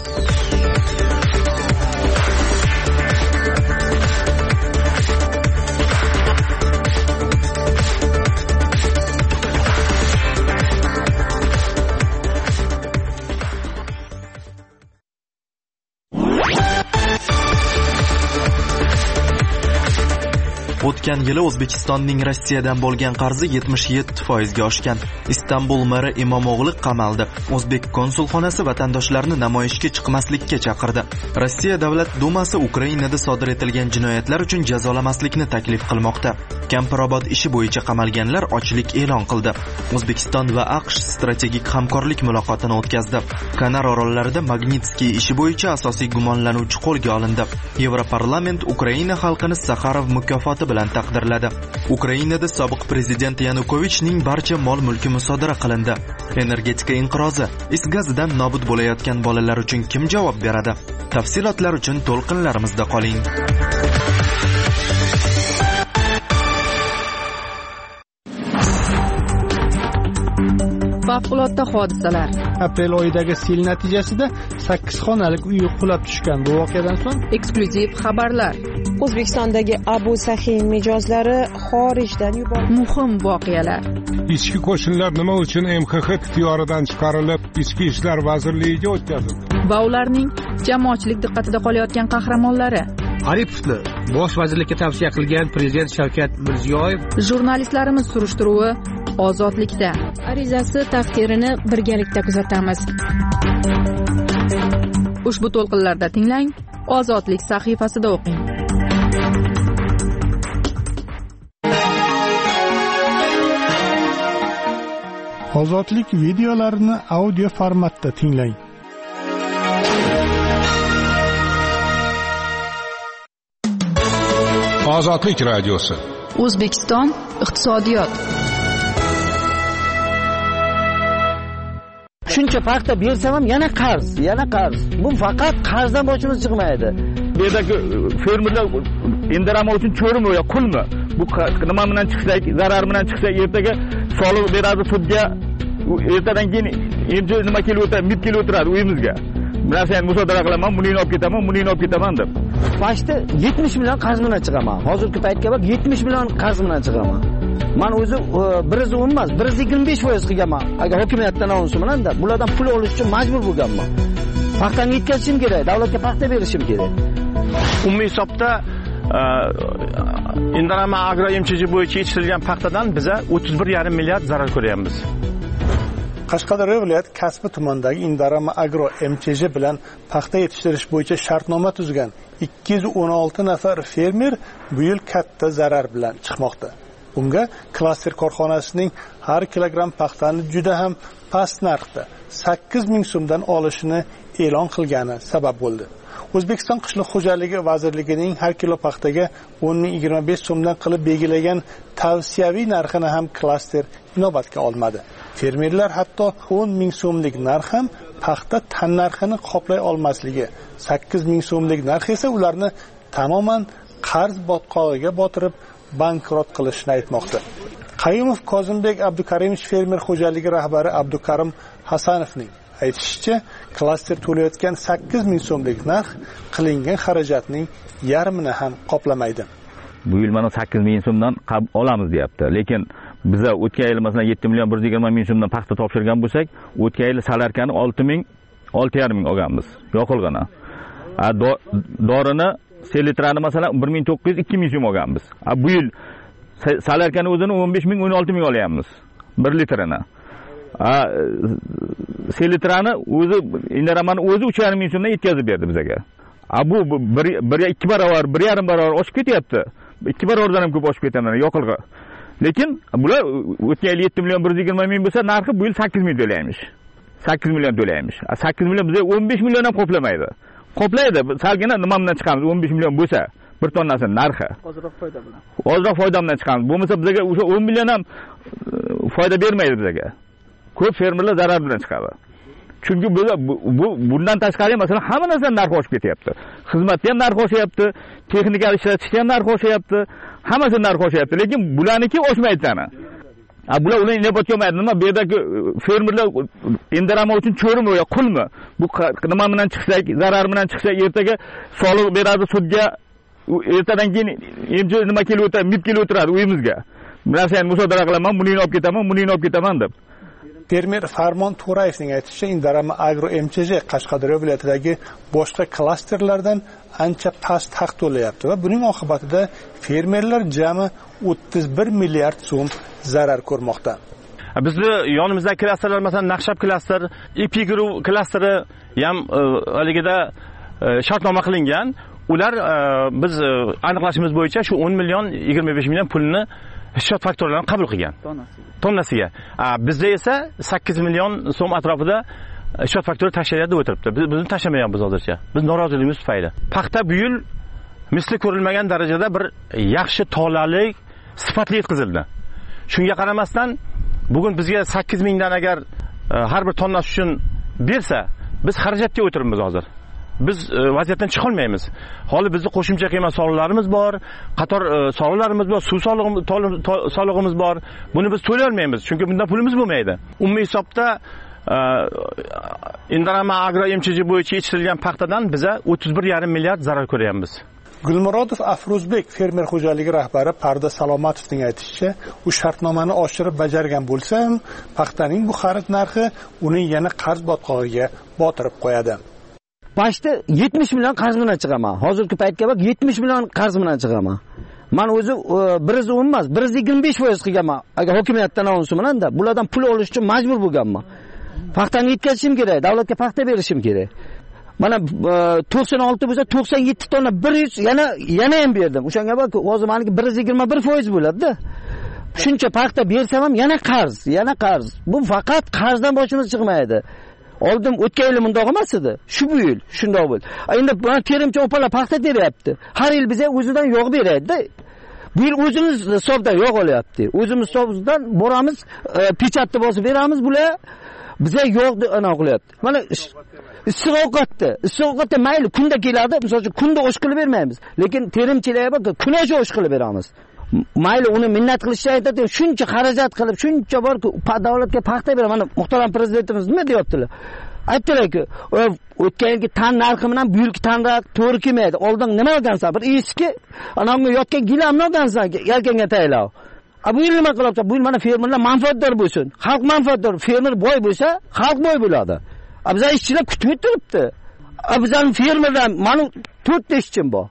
S1: O'tgan yili O'zbekistonning Rossiyadan bo'lgan qarzi 77% ga oshgan. Istanbul meri Imomoğlu qamaldi. O'zbek konsulxonasi vatandoshlarni namoyishga chiqmaslikka chaqirdi. Rossiya Davlat Dumasi Ukrainada sodir etilgan jinoyatlar uchun jazolamaslikni taklif qilmoqda. Kampirobod ishi bo'yicha qamalganlar ochlik e'lon qildi. O'zbekiston va AQSh strategik hamkorlik muloqotini o'tkazdi. Kanar orollarida Magnitskiy ishi bo'yicha asosiy gumonlanuvchi qo'lga olindi. Yevroparlament Ukraina xalqini Saxarov mukofoti bilan taqdirladi. Ukrainada sobiq prezident Yanukovichning barcha mol-mulki musodara qilindi. Energetika inqirozi, is gazidan nobud bo'layotgan bolalar uchun kim javob beradi? Tafsilotlar uchun to'lqinlarimizda qoling.
S2: Favqulodda hodisalar.
S7: Aprel oyidagi sel natijasida 8 xonalik uy qulab tushgan. Bu voqeadan so'ng
S2: eksklyuziv xabarlar.
S6: O'zbekistondagi Abu Sahin mijozlari xorijdan yuborildi.
S2: Muhim voqealar.
S22: Ichki qo'shinlar nima uchun MXX ixtiyoridan chiqarilib, Ichki ishlar vazirligiga o'tkazildi?
S2: Va ularning jamoatchilik diqqatida qolayotgan qahramonlari.
S23: Aripovni bosh vazirlikka tavsiya qilgan prezident Shavkat Mirziyoyev.
S2: Jurnalistlarimiz surishtiruvi Ozodlikda.
S21: Arizasi taqdirini birgalikda kuzatamiz.
S2: Ushbu to'lqinlarda tinglang, Ozodlik sahifasida o'qing.
S7: Ozodlik videolarini audio formatda tinglang.
S22: Ozodlik radiosi.
S2: O'zbekiston iqtisodiyot.
S24: Shuncha paxta bersam ham yana qarz. Bu faqat qarzdan boshimiz chiqmaydi.
S10: Bu yerdagi fermerlar indarama uchun cho'rimi yo qulmi? Bu nima bilan chiqsak, zarar bilan chiqsak, ertaga soliq beradi sudga. Ertadan keyin endi nima kelib o'tadi, mib kelib o'tiradi uyimizga. Bilan sen musodara qilaman, buni olib ketaman deb.
S24: Başta 70 million qarz bilan chiqaman. Hozirgi paytga bak 70 million qarz bilan chiqaman. Men o'zi 110 emas, 125% qilganman. Agar hukumatdan olsa bilan-da, bulardan pul olish uchun majbur bo'lganman. Paxtani yetkazishim kerak, davlatga paxta berishim kerak.
S10: Umumiy hisobda Indarama agro MCJ bo'yicha yetishtirilgan paxtadan biza 31,5 milliard zarar ko'ryapmiz.
S7: Qashqadaryo viloyat Kasbi tumanidagi Indarama agro MCJ bilan paxta yetishtirish bo'yicha shartnoma tuzgan 216 nafar fermer bu yil katta zarar bilan chiqmoqda. Bunga klaster korxonasining har kilogramm paxtani juda ham past narxda 8,000 so'mdan olishini e'lon qilgani sabab bo'ldi. O'zbekiston Qishloq xo'jaligi vazirligining har kilo paxtaga 10,25 so'mdan qilib belgilagan tavsiyaviy narxini ham klaster inobatga olmadi. Fermerlar hatto 10,000 so'mlik narx ham paxta tan narxini qoplay olmasligi, 8,000 so'mlik narx esa ularni tamoman qarz botqog'iga botirib bankrot qilishini aytmoqda. Qayumov Kozimbek Abdukarimovich fermer xo'jaligi rahbari Abdukarim Hasanovning aytishicha, klaster to'layotgan 8,000 so'mlik narx qilingan xarajatning yarmini ham qoplamaydi.
S10: Bu yil mana 8,000 so'mdan olamiz deyapti. Lekin biza o'tgan yil masalan 7,120,000 so'mdan paxta topshirgan bo'lsak, o'tgan yil salarkani 6,5 olganmiz. Yoqilg'ini. Dorini selitrani masalan 1,900-2,000 so'm olganmiz. Bu yil salarkani o'zini 15,000-16,000 olyapmiz 1 litrini. Selitrani o'zi Indaramani o'zi 3,5 so'mdan yetkazib berdi bizaga. Bu 2 barobar, 1,5 barobar oshib ketyapti. 2 barobardan ham ko'p oshib ketadi yoqilg'i. Lekin bular o'tgan yil 7 million 120 ming bo'lsa, narxi bu yil 8 million to'laymiz. 8 million to'laymiz. 8 million bizga 15 million ham qoplamaydi. Qoplaydi. Salgina nima bilan chiqamiz? 15 million bo'lsa, bir tonnasi narxi.
S4: Ozroq foyda bilan.
S10: Ozroq foyda bilan chiqamiz. Bo'lmasa bizga o'sha 10 million ham foyda bermaydi bizga. Ko'p fermerlar zarar bilan chiqadi. Chunki bundan tashqari masalan hamma narsaning narxi oshib ketyapti. Xizmatda ham narxi oshyapti, texnikal ishlatishda ham narxi oshyapti, hammasi narxi oshyapti, lekin bularniki oshmaydi tana. Bular ularni inobatga olmaydi. Nima bu yerdagi fermerlar indarama uchun cho'rimi yo qulmi? Bu nima bilan chiqsak, zarar bilan chiqsak, ertaga soliq beradi sudga, ertadan keyin endi nima kelib o'tadi, mib kelib o'tiradi uyimizga. Bu narsani musodara qilaman, buni olib ketaman, buni olib ketaman deb.
S7: Fermer Farmon To'rayevning aytishicha, Indarama Agro MCJ Qashqadaryo viloyatidagi boshqa klasterlardan ancha past haq to'layapti va buning oqibatida fermerlar jami 31 milliard so'm zarar ko'rmoqda.
S5: Bizni yonimizdagi klasterlar masalan Naqshab klaster, Epigru klasteri ham haligida shartnoma qilingan. Ular biz aniqlashimiz bo'yicha shu 10 million 25 million pulni hissiyot faktorlarini qabul qilgan. Tonnasiga. Bizda esa 8 million so'm atrofida hissiyot faktori tashlaydi deb o'tiribdi. Bizni tashlamayapmiz hozircha. Biz noroziligimiz tufayli. Paxta bu yil misli ko'rilmagan darajada bir yaxshi tolali, sifatli yetkazildi. Shunga qaramasdan bugun bizga 8 mingdan agar har bir tonnasi uchun bersa, biz xarajatga o'tiribmiz hozir. Biz vaziyatdan chiqa olmaymiz. Hali bizning qo'shimcha qiymat soliqlarimiz bor, qator soliqlarimiz bor, suv solig'imiz bor. Buni biz to'lay olmaymiz, chunki bundan pulimiz bo'lmaydi. Umumiy hisobda Indarama Agro MCJ bo'yicha yetishtirilgan paxtadan biza 31,5 milliard zarar ko'ryapmiz.
S7: Gulmurodov Afruzbek fermer xo'jaligi rahbari Parda Salomatovning aytishicha, u shartnomani oshirib bajargan bo'lsa ham, paxtaning bu xarid narxi uni yana qarz botqog'iga botirib qo'yadi.
S24: Başta 70 million qarz bilan chiqaman. Hozirgi paytga bak 70 million qarz bilan chiqaman. Men o'zi 110 emas, 125% qilganman. Agar hokimiyatdan olsa bilan-da, bulardan pul olish uchun majbur bo'lganman. Paxtani yetkazishim kerak, davlatga paxta berishim kerak. Mana 96 bo'lsa 97 tonna 100 yana ham berdim. O'shanga bak, hozir meniki 121% bo'ladi-da. Shuncha paxta bersam ham yana qarz. Bu faqat qarzdan boshimiz chiqmaydi. Oldim o'tgan yil bundoq emas edi. Shu bu yil shundoq bo'ldi. Endi mana terimchi opalar paxta beryapti. Har yil bizga o'zidan yo'q beradi-da. Bu yil o'zimiz hisobdan yo'q olyapti. O'zimiz hisobdan boramiz, pechatni bosib beramiz, bular bizga yo'q deb anaqa qilyapti. Mana issiq ovqatda mayli kunda keladi, masalan kunda osh qilib bermaymiz. Lekin terimchilarga bak, kunochi osh qilib beramiz. Mayli uni minnat qilishni aytadi, shuncha xarajat qilib, shuncha borki, davlatga paxta beraman. Mana muhtaram prezidentimiz nima deyaptilar? Aytdilar-ku, o'tgan yilgi tan narxi bilan bu yilgi tan narxi to'g'ri kelmaydi. Oldin nima olgansan? Bir eski, anamga yotgan gilamni olgansan, yelkanga tayinlab. Bu yil nima qilyapsan? Bu yil mana fermerlar manfaatdor bo'lsin. Xalq manfaatdor, fermer boy bo'lsa, xalq boy bo'ladi. Bizlar ishchilar kutib turibdi. Bizning fermerlar mana 4 ta ishchim bor.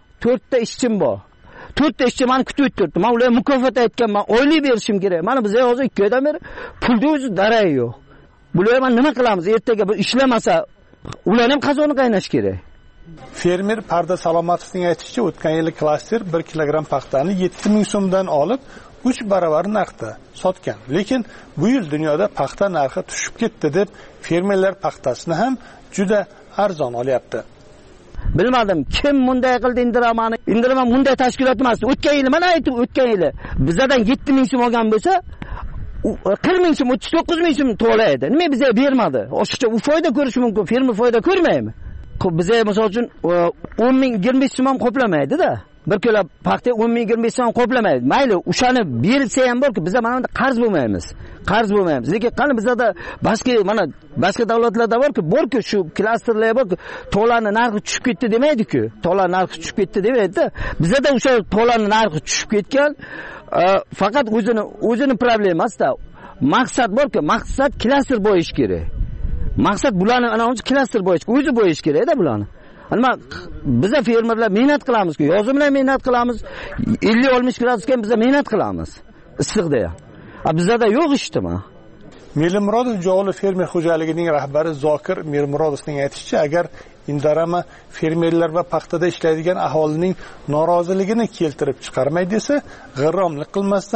S24: 4 ta ishchi meni kutib turibdi. Men ularga mukofot aytganman, oylik berishim kerak. Mana bizga hozir 2 oydan beri pulni o'zi daray yo'q. Bular ham nima qilamiz? Ertaga bu ishlamasa, ular ham qazoni qaynash kerak.
S7: Fermer Parda Salomatovning aytishicha, o'tgan yili klaster 1 kilogramm paxtani 7 ming so'mdan olib 3 baravar narxda sotgan. Lekin bu yil dunyoda paxta narxi tushib ketdi deb fermerlar paxtasini ham juda arzon olyapti.
S24: Bilmadim, kim bunday qildi Indaramani? Indarama bunday tashkilot emas. O'tgan yili mana aytib, o'tgan yili bizdan 7 ming so'm olgan bo'lsa, 40 ming so'm, 39 ming so'm to'laydi. Nima bizga bermadi? Oshiqcha u foyda ko'rish mumkin, fermer foyda ko'rmaymi? Bizga masalan uchun 10 ming 25 so'm ham qoplamaydi-da. Bir kilo paxta 10 ming 25 so'm qoplamaydi. Mayli, o'shani berilsa ham borki, biz mana bunda qarz bo'lmaymiz. Lekin qani bizda boshqa davlatlarda borki, shu klasterlar borki, to'larning narxi tushib ketdi demaydi-ku. To'lar narxi tushib ketdi demaydi-da. Bizda o'sha to'larning narxi tushib ketgan, faqat o'zining problemasi-da. Maqsad borki, maqsad klaster bo'yish kerak. Maqsad bularni ana o'zi klaster bo'yish, o'zi bo'yish kerak-da bularni. Nima biz fermerlar mehnat qilamiz-ku, yozim bilan mehnat qilamiz. 50-60 gradusga biz mehnat qilamiz. Issiqda ham. Bizda yo'q ishdimi?
S7: Mirmurodov Jovli fermer xo'jaligining rahbari Zokir Mirmurodovning aytishicha, agar Indarama fermerlar va paxtada ishlaydigan aholining noroziligini keltirib chiqarmay desa, g'irromlik qilmasdan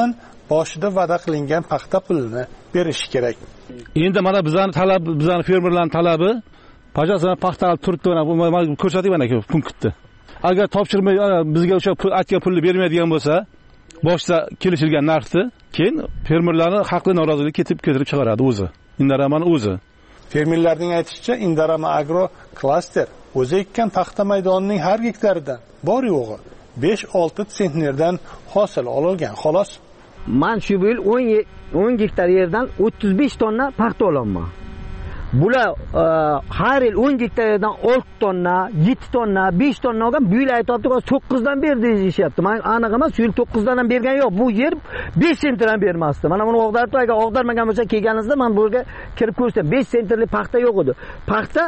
S7: boshida va'da qilingan paxta pulini berishi kerak.
S10: Endi mana bizani fermerlarning talabi, pajasini paxta olib turibdi, mana ko'rsatib mana punktni. Agar topshirmay bizga o'sha aytgan pulni bermaydigan bo'lsa, boshda kelishilgan narxni, keyin fermerlarning haqli norozilik keltirib chiqaradi o'zi. Indaramaning o'zi.
S7: Fermerlarning aytishicha, Indarama Agro klaster o'zi ekkan paxta maydonining har gektaridan bor yo'g'i 5-6 sentnerdan hosil olgan, xolos.
S24: Men shu yil 10 gektar yerdan 35 tonna paxta olaman. Bular har yil 10 gektardan 6 tonna, 7 tonna, 5 tonna olgan, bu yil aytibdi 9 dan berdi deyishyapti. Men aniq emas, shu yil 9 dan ham bergan yo'q. Bu yer 5 sentrdan bermasdi. Mana buni o'g'darib, agar o'g'darmagan bo'lsa kelganingizda men bu yerga kirib ko'rsam, 5 sentrlik paxta yo'q edi. Paxta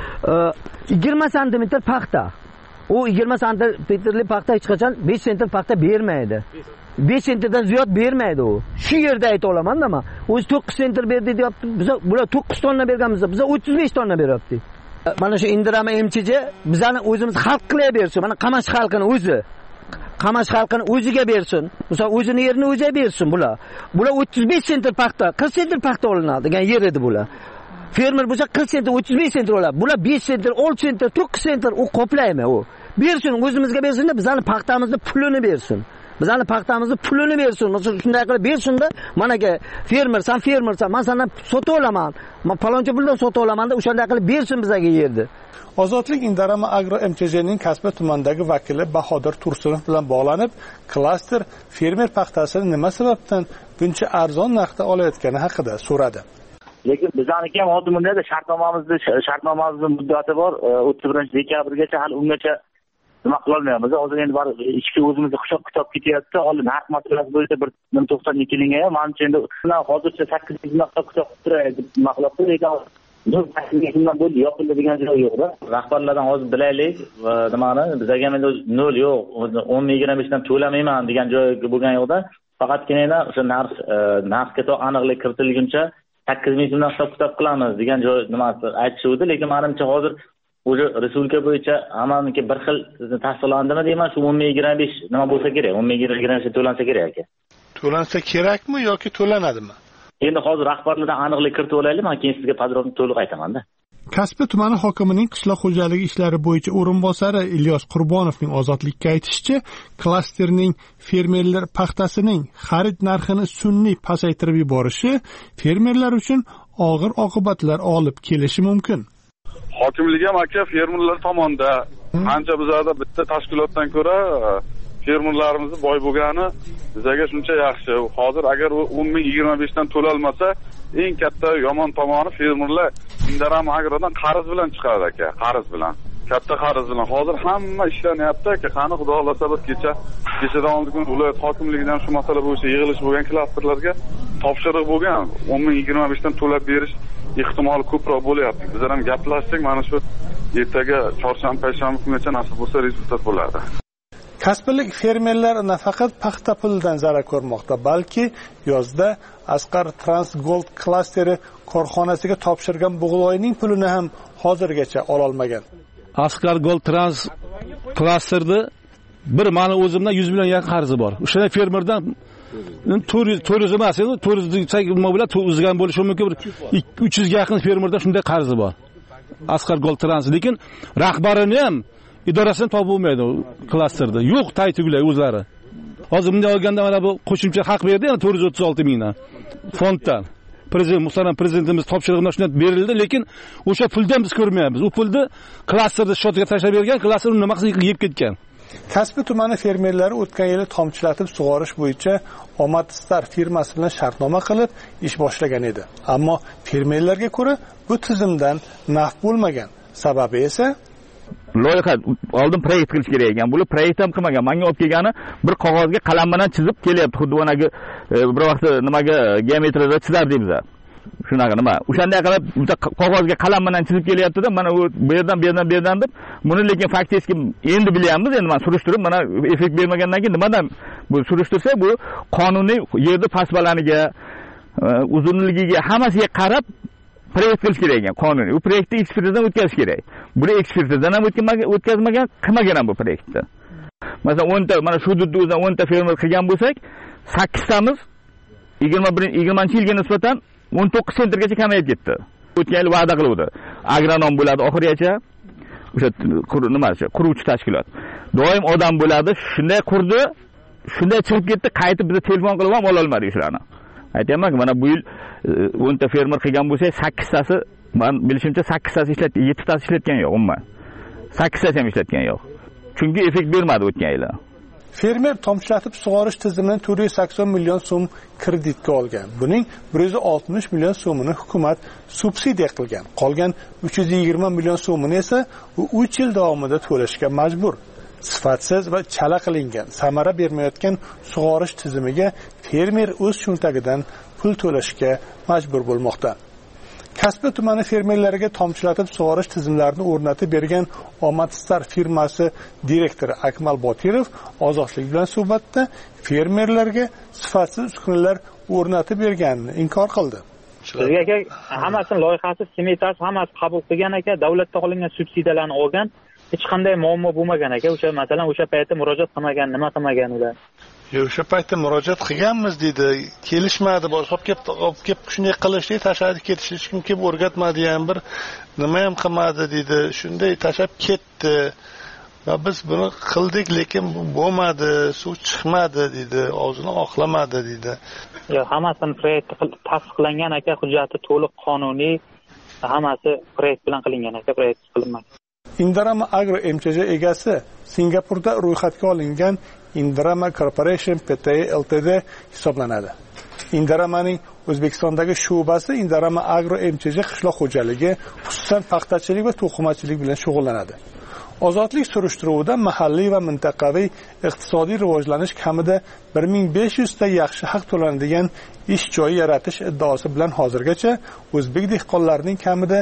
S24: 20 santimetr paxta. O 20 santimetrlik paxta hech qachon 5 sentr paxta bermaydi. 5 sentrdan ziyod bermaydi u. Shu yerda ayta olaman-da men. O'zi 9 sentr berdi deyapti. Biz bular 9 tonna berganmiz, biz 35 tonna beryapti. Mana shu Indarama MCJ bizani o'zimiz xalq qilib bersin. Mana Qamash xalqini o'zi. Qamash xalqini o'ziga bersin. Masalan, o'zini yerini o'ziga bersin bular. Bular 35 sentr paxta, 40 sentr paxta olinadi degan yer edi bular. Fermer bo'lsa 40 sentr, 35 sentr oladi. Bular 5 sentr, 6 sentr, 9 sentr u qoplaymi u. Bersin, o'zimizga bersin-da, bizani paxtamizni pulini bersin. Bizani paxtamizni pulini bersin. Masalan, shunday qilib bersin-da, managa fermersan, men sendan sotib olaman. Men palonchi puldan sotib olaman-da, o'shanday qilib bersin bizga yerni.
S7: Ozodlik Indarama Agro MCJning Kasbi tumanidagi vakili Bahodir Tursunov bilan bog'lanib, klaster fermer paxtasini nima sababdan buncha arzon narxda olayotgani haqida so'radi.
S4: Lekin bizaniki ham hozir bundayda shartnomamizning muddati bor, 31 dekabrgacha hali ungacha nima qila olmayapmiz. Hozir endi bor ichki o'zimizni hisob kitob ketyapti. Hozir narx masalasi bo'yicha bir 1092 kelingan, menimcha endi hozircha 800 ming hisob kitob qilib turaylik deb nima qilyapti. Lekin bo'ldi, yopildi degan joy yo'q-da. Rahbarlardan hozir bilaylik, nimani bizga ham endi 0 yo'q, 10-25 dan to'lamayman degan joy bo'lgan yo'qda. Faqatgina o'sha narxga aniqlik kiritilguncha 8 ming so'mdan hisob kitob qilamiz degan joy nima aytishuvdi. Lekin menimcha hozir o'sha respublika bo'yicha hammaniki bir xil tasdiqlandimi deyman, shu 10-25 nima bo'lsa kerak, 10-25 to'lansa kerak aka.
S7: To'lansa kerakmi yoki to'lanadimi?
S4: Endi hozir rahbarlardan aniqlik kiritib olaylik, men keyin sizga podrobni to'liq aytaman-da.
S7: Kasbi tumani hokimining qishloq xo'jaligi ishlari bo'yicha o'rinbosari Ilyos Qurbonovning Ozodlikka aytishicha, klasterning fermerlar paxtasining xarid narxini sun'iy pasaytirib yuborishi fermerlar uchun og'ir oqibatlar olib kelishi mumkin.
S8: Hokimlik ham aka fermerlar tomonda qancha bizlarda bitta tashkilotdan ko'ra fermerlarimiz boy bo'lgani bizga shuncha yaxshi. Hozir agar u 10.025 dan to'la olmasa, eng katta yomon tomoni fermerlar Indarama Agrodan qarz bilan chiqadi aka, qarz bilan. Katta qarz bilan. Hozir hamma ishlanyapti aka. Qani xudo xolasa bir kechadan oldin kun viloyat hokimligidan shu masala bo'yicha yig'ilish bo'lgan klasterlarga topshiriq bo'lgan. 10.025 dan to'lab berish ehtimoli ko'proq bo'lyapti. Bizlar ham gaplashsak, mana shu ertaga chorshanba, payshanba kungacha nasib bo'lsa rezultat bo'ladi.
S7: Kasblik fermerlar nafaqat paxta pulidan zarar ko'rmoqda, balki yozda Asqar Transgold klasteri korxonasiga topshirgan bug'doyning pulini ham hozirgacha ola olmagan.
S10: Asqar Gold Trans klasterda bir meni o'zimdan 100 million yaqin qarzi bor. O'sha fermerdan 400 emas, 400 nima bilan o'zgan bo'lishi mumkin, 300 ga yaqin fermerdan shunday qarzi bor. Asqar Gold Trans, lekin rahbarini ham idorasidan topib bo'lmaydi klasterda. Yo'q, taytuglar o'zlari. Hozir bunday olganda mana bu qo'shimcha haq berdi, yana 436 mingdan fonddan. Prezidentimiz topshirig'idan shunday berildi, lekin o'sha puldan biz ko'rmayapmiz. U pulni klasterda shotiga tashlab bergan, klaster uni nima qilib yeb ketgan.
S7: Kasbi tumani fermerlari o'tgan yili tomchilatib sug'orish bo'yicha Omad Star firmasi bilan shartnoma qilib ish boshlagan edi. Ammo fermerlarga ko'ra bu tizimdan naf bo'lmagan. Sababi esa
S10: loyiha oldin proyekt qilish kerak ekan. Bular proyekt ham qilmagan. Menga olib kelgani bir qog'ozga qalam bilan chizib kelyapti. Xuddi onagi bir vaqt nimaga geometriyada chizardik biz. Shunaqa nima? O'shanday qilib qog'ozga qalam bilan chizib kelyapti-da, mana bu yerdan deb. Buni lekin faktiski endi bilyapmiz. Endi men surishtirib, mana effekt bermagandan keyin nimadan bu surishtirsa, bu qonuniy yerda pasbalaniga, uzunligiga, hammasiga qarab proyekt qilish kerak ekan, qonuniy. U proyektni ekspertizadan o'tkazish kerak. Buni ekspertizadan ham o'tkazmagan, qilmagan ham bu proyektni. Masalan, 10 ta, mana shu hududda o'zidan 10 ta fermer qilgan bo'lsak, 8 tamiz 20-yilga nisbatan 19 sentrgacha kamayib ketdi. O'tgan yil va'da qiluvdi. Agronom bo'ladi oxirigacha. O'sha quruvchi tashkilot. Doim odam bo'ladi, shunday qurdi, shunday chiqib ketdi, qaytib bizni telefon qilib ham ola olmadik shularni. Aytayman-ku, mana bu yil 10 ta fermer qilgan bo'lsa, 8 tasi, men bilishimcha 8 tasi ishlatdi, 7 tasi ishlatgan yo'q umuman. 8 tasi ham ishlatgan yo'q. Chunki effekt bermadi o'tgan yil.
S7: Fermer tomchilatib sug'orish tizimidan 480 million so'm kreditga olgan. Buning 160 million so'mini hukumat subsidiya qilgan. Qolgan 320 million so'mini esa u 3 yil davomida to'lashga majbur. Sifatsiz va chala qilingan, samara bermayotgan sug'orish tizimiga fermer o'z cho'ntagidan pul to'lashga majbur bo'lmoqda. Kasbi tumani fermerlarga tomchilatib sug'orish tizimlarini o'rnatib bergan Omadstar firmasi direktori Akmal Botirov Ozodlik bilan suhbatda fermerlarga sifatsiz uskunalar o'rnatib berganini inkor qildi.
S11: Bizga aka hammasini loyihasi, smetasi hammasi qabul qilgan aka, davlatdan olingan subsidiyalarni olgan, hech qanday muammo bo'lmagan aka. O'sha masalan o'sha paytda murojaat qilmagan, nima qilmagan ular.
S7: O'sha paytda murojaat qilganmiz dedi, kelishmadi, olib kelib shunday qilishdi, tashlab ketish, hech kim kelib o'rgatmadi ham, bir nima ham qilmadi dedi. Shunday tashlab ketdi. Va biz buni qildik, lekin bu bo'lmadi, suv chiqmadi dedi, og'zini oqlamadi dedi.
S11: Yo'q, hammasini proyekt tasdiqlangan aka, hujjati to'liq qonuniy, hammasi proyekt bilan qilingan aka, proyekt qilinmagan.
S7: Indarama Agro MCJ egasi Singapurda ro'yxatga olingan Indarama Corporation Pte Ltd hisoblanadi. Indaramaning O'zbekistondagi sho'basi Indarama Agro MCJ qishloq xo'jaligi, xususan paxtachilik va to'qimachilik bilan shug'ullanadi. Ozodlik surishtiruvida mahalliy va mintaqaviy iqtisodiy rivojlanish kamida 1500 ta yaxshi haq to'lanadigan ish joyi yaratish iddaosi bilan hozirgacha o'zbek dehqonlarining kamida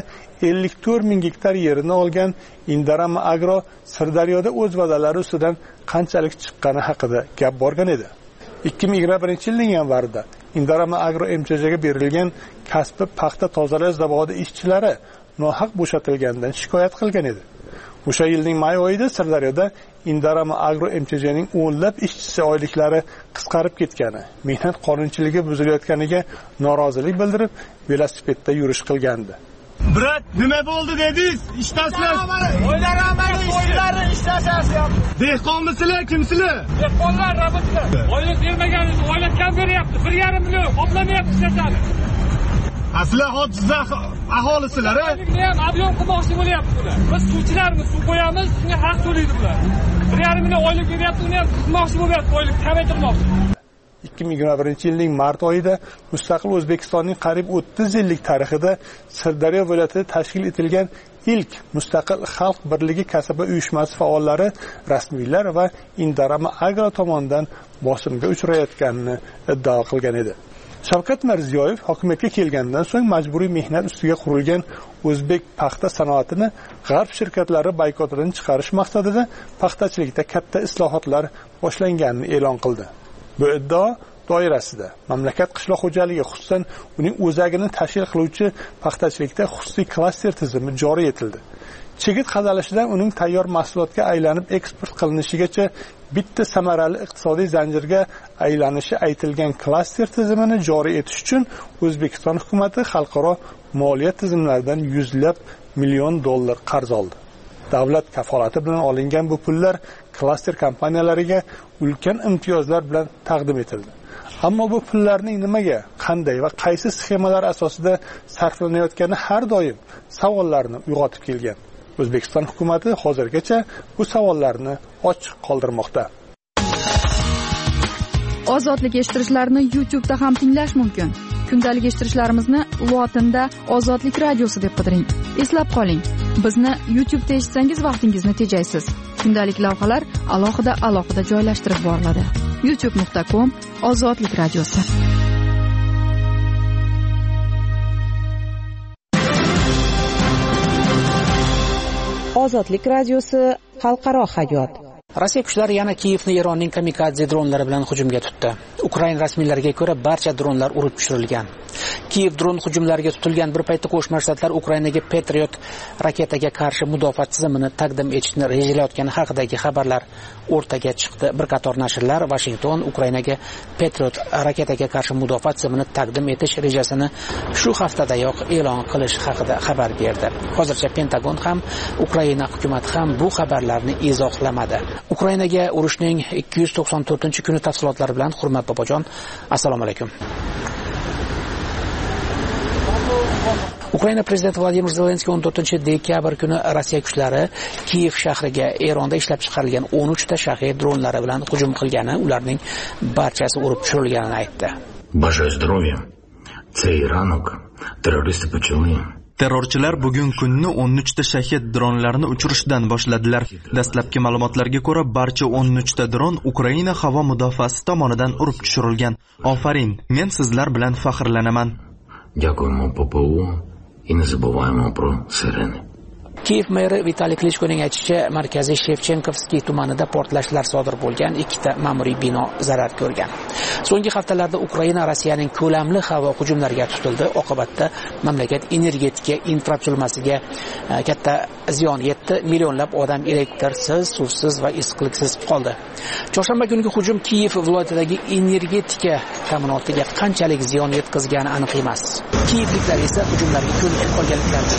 S7: 54 ming gektar yerini olgan Indarama Agro Sirdaryoda o'z va'dalari ustidan qanchalik chiqqani haqida gap borgan edi. 2021-yilning yanvarida Indarama Agro MCJga berilgan kasbi paxta tozalash zavodi ishchilari nohaq bo'shatilganidan shikoyat qilgan edi. O'sha yilning may oyida Sirdaryoda Indarama Agro MCJning o'nlab ishchisi oyliklari qisqarib ketgani, mehnat qonunchiligi buzilayotganiga norozilik bildirib, velosipedda yurish qilgandi.
S12: Brat, nima bo'ldi dedingiz? Ishtasizlar. O'ylarim ishtasizlar. Dehqonmisizlar, kimsizlar? Dehqonlar, rabotlar. Oylik bermaganingiz, oylik kam beryapti. 1,5 million qoplamayapti ishlasani. Asli hozirda aholisizlar, a? Ham ob'yom qilmoqchi bo'lyapti bular. Biz suvchilarmiz, suv qo'yamiz, shunga haq to'laydi bular. 1,5 million oylik beryapti, uni ham qilmoqchi bo'lyapti, oylik kamaytirmoqchi.
S7: 2021-yilning mart oyida mustaqil O'zbekistonning qariyb 30 yillik tarixida Sirdaryo viloyatida tashkil etilgan ilk mustaqil xalq birligi kasaba uyushmasi faollari, rasmiylar va Indarama Agro tomonidan bosimga uchrayotganini iddao qilgan edi. Shavkat Mirziyoyev hokimiyatga kelgandan so'ng majburiy mehnat ustiga qurilgan o'zbek paxta sanoatini g'arb shirkatlari boykotidan chiqarish maqsadida paxtachilikda katta islohotlar boshlanganini e'lon qildi. Bu iddao doirasida mamlakat qishloq xo'jaligi, xususan uning o'zagini tashkil qiluvchi paxtachilikda xususiy klaster tizimi joriy etildi. Chigit qazalishidan uning tayyor mahsulotga aylanib eksport qilinishigacha bitta samarali iqtisodiy zanjirga aylanishi aytilgan klaster tizimini joriy etish uchun O'zbekiston hukumatı xalqaro moliya tizimlaridan yuzlab million dollar qarz oldi. Davlat kafolati bilan olingan bu pullar klaster kompaniyalariga ulkan imtiyozlar bilan taqdim etildi. Ammo bu pullarning nimaga, qanday va qaysi sxemalar asosida sarflanayotgani har doim savollarni uyg'otib kelgan. O'zbekiston hukumatı hozirgacha bu savollarni ochiq qoldirmoqda.
S2: Ozodlik eshittirishlarni YouTube'da ham tinglash mumkin. Kundalik eshittirishlarimizni lotinda Ozodlik radiosi deb qidiring. Eslab qoling, bizni YouTube'da eshitsangiz vaqtingizni tejaysiz. Kundalik lavhalar alohida joylashtirib boriladi. youtube.com Ozodlik radiosi.
S6: Ozodlik radiosi xalqaro hayot.
S23: Rossiya kuchlari yana Kiyevni Eronning kamikadze dronlari bilan hujumga tutdi. Ukraina rasmiylariga ko'ra barcha dronlar urib tushirilgan.
S14: Kiyev dron hujumlariga tutilgan bir paytda Qo'shma Shtatlar Ukrainaga Patriot raketaga qarshi mudofaa tizimini taqdim etishni rejalayotgani haqidagi xabarlar o'rtaga chiqdi. Bir qator nashrlar Washington Ukrainaga Patriot raketaga qarshi mudofaa tizimini taqdim etish rejasini shu haftadayoq e'lon qilish haqida xabar berdi. Hozircha Pentagon ham, Ukraina hukumati ham bu xabarlarni izohlamadi. Ukrainaga urushning 294-kuni tafsilotlari bilan Hurmat Bobojon, assalomu alaykum. Ukraina prezidenti Vladimir Zelenskiy 14-dekabr kuni Rossiya kuchlari Kiyev shahriga Eronda ishlab chiqarilgan 13 ta shaxsiy dronlari bilan hujum qilgani, ularning barchasi urib tushirilganini aytdi.
S15: Бажаю здоров'я. Цей ранок терористи почали.
S1: Terrorchilar bugun kunni 13 ta shahid dronlarini uchirishdan boshladilar. Dastlabki ma'lumotlarga ko'ra, barcha 13 ta dron Ukraina havo mudofaasi tomonidan urib tushirilgan. Ofarin, men sizlar bilan faxrlanaman.
S15: Дякуємо ППО і не забуваємо про сирени.
S14: Kiyev meri Vitaliy Klitschkoning aytishicha, markaziy Shevchenkovskiy tumanida portlashlar sodir bo'lgan, 2 ta ma'muriy bino zarar ko'rgan. So'nggi haftalarda Ukraina Rossiyaning ko'lamli havo hujumlariga tutildi. Oqibatda mamlakat energetika infratuzilmasiga katta ziyon yetdi. Millionlab odam elektrsiz, suvsiz va issiqliksiz qoldi. Chorshanba kungi hujum Kiyev viloyatidagi energetika ta'minotiga qanchalik ziyon yetkazgani aniq emas. Kiyevliklar esa hujumlarga ko'nikib qolganliklarini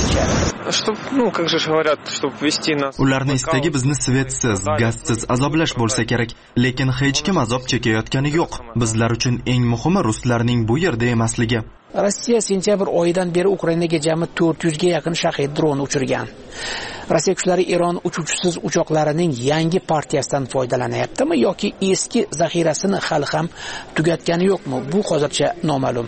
S14: aytishadi.
S1: Ularning istagi bizni svetsiz, gazsiz azoblash bo'lsa kerak, lekin hech kim azob chekayotgani yo'q. Bizlar uchun eng muhimi ruslarning bu yerda emasligi.
S14: Rossiya sentyabr oyidan beri Ukrainaga jami 400 ga yaqin shaxsiy dron uchirgan. Rossiya kuchlari Eron uchuvchisiz uchoqlarining yangi partiyasidan foydalanyaptimi yoki eski zaxirasini hali ham tugatgani yo'qmi? Bu hozircha noma'lum.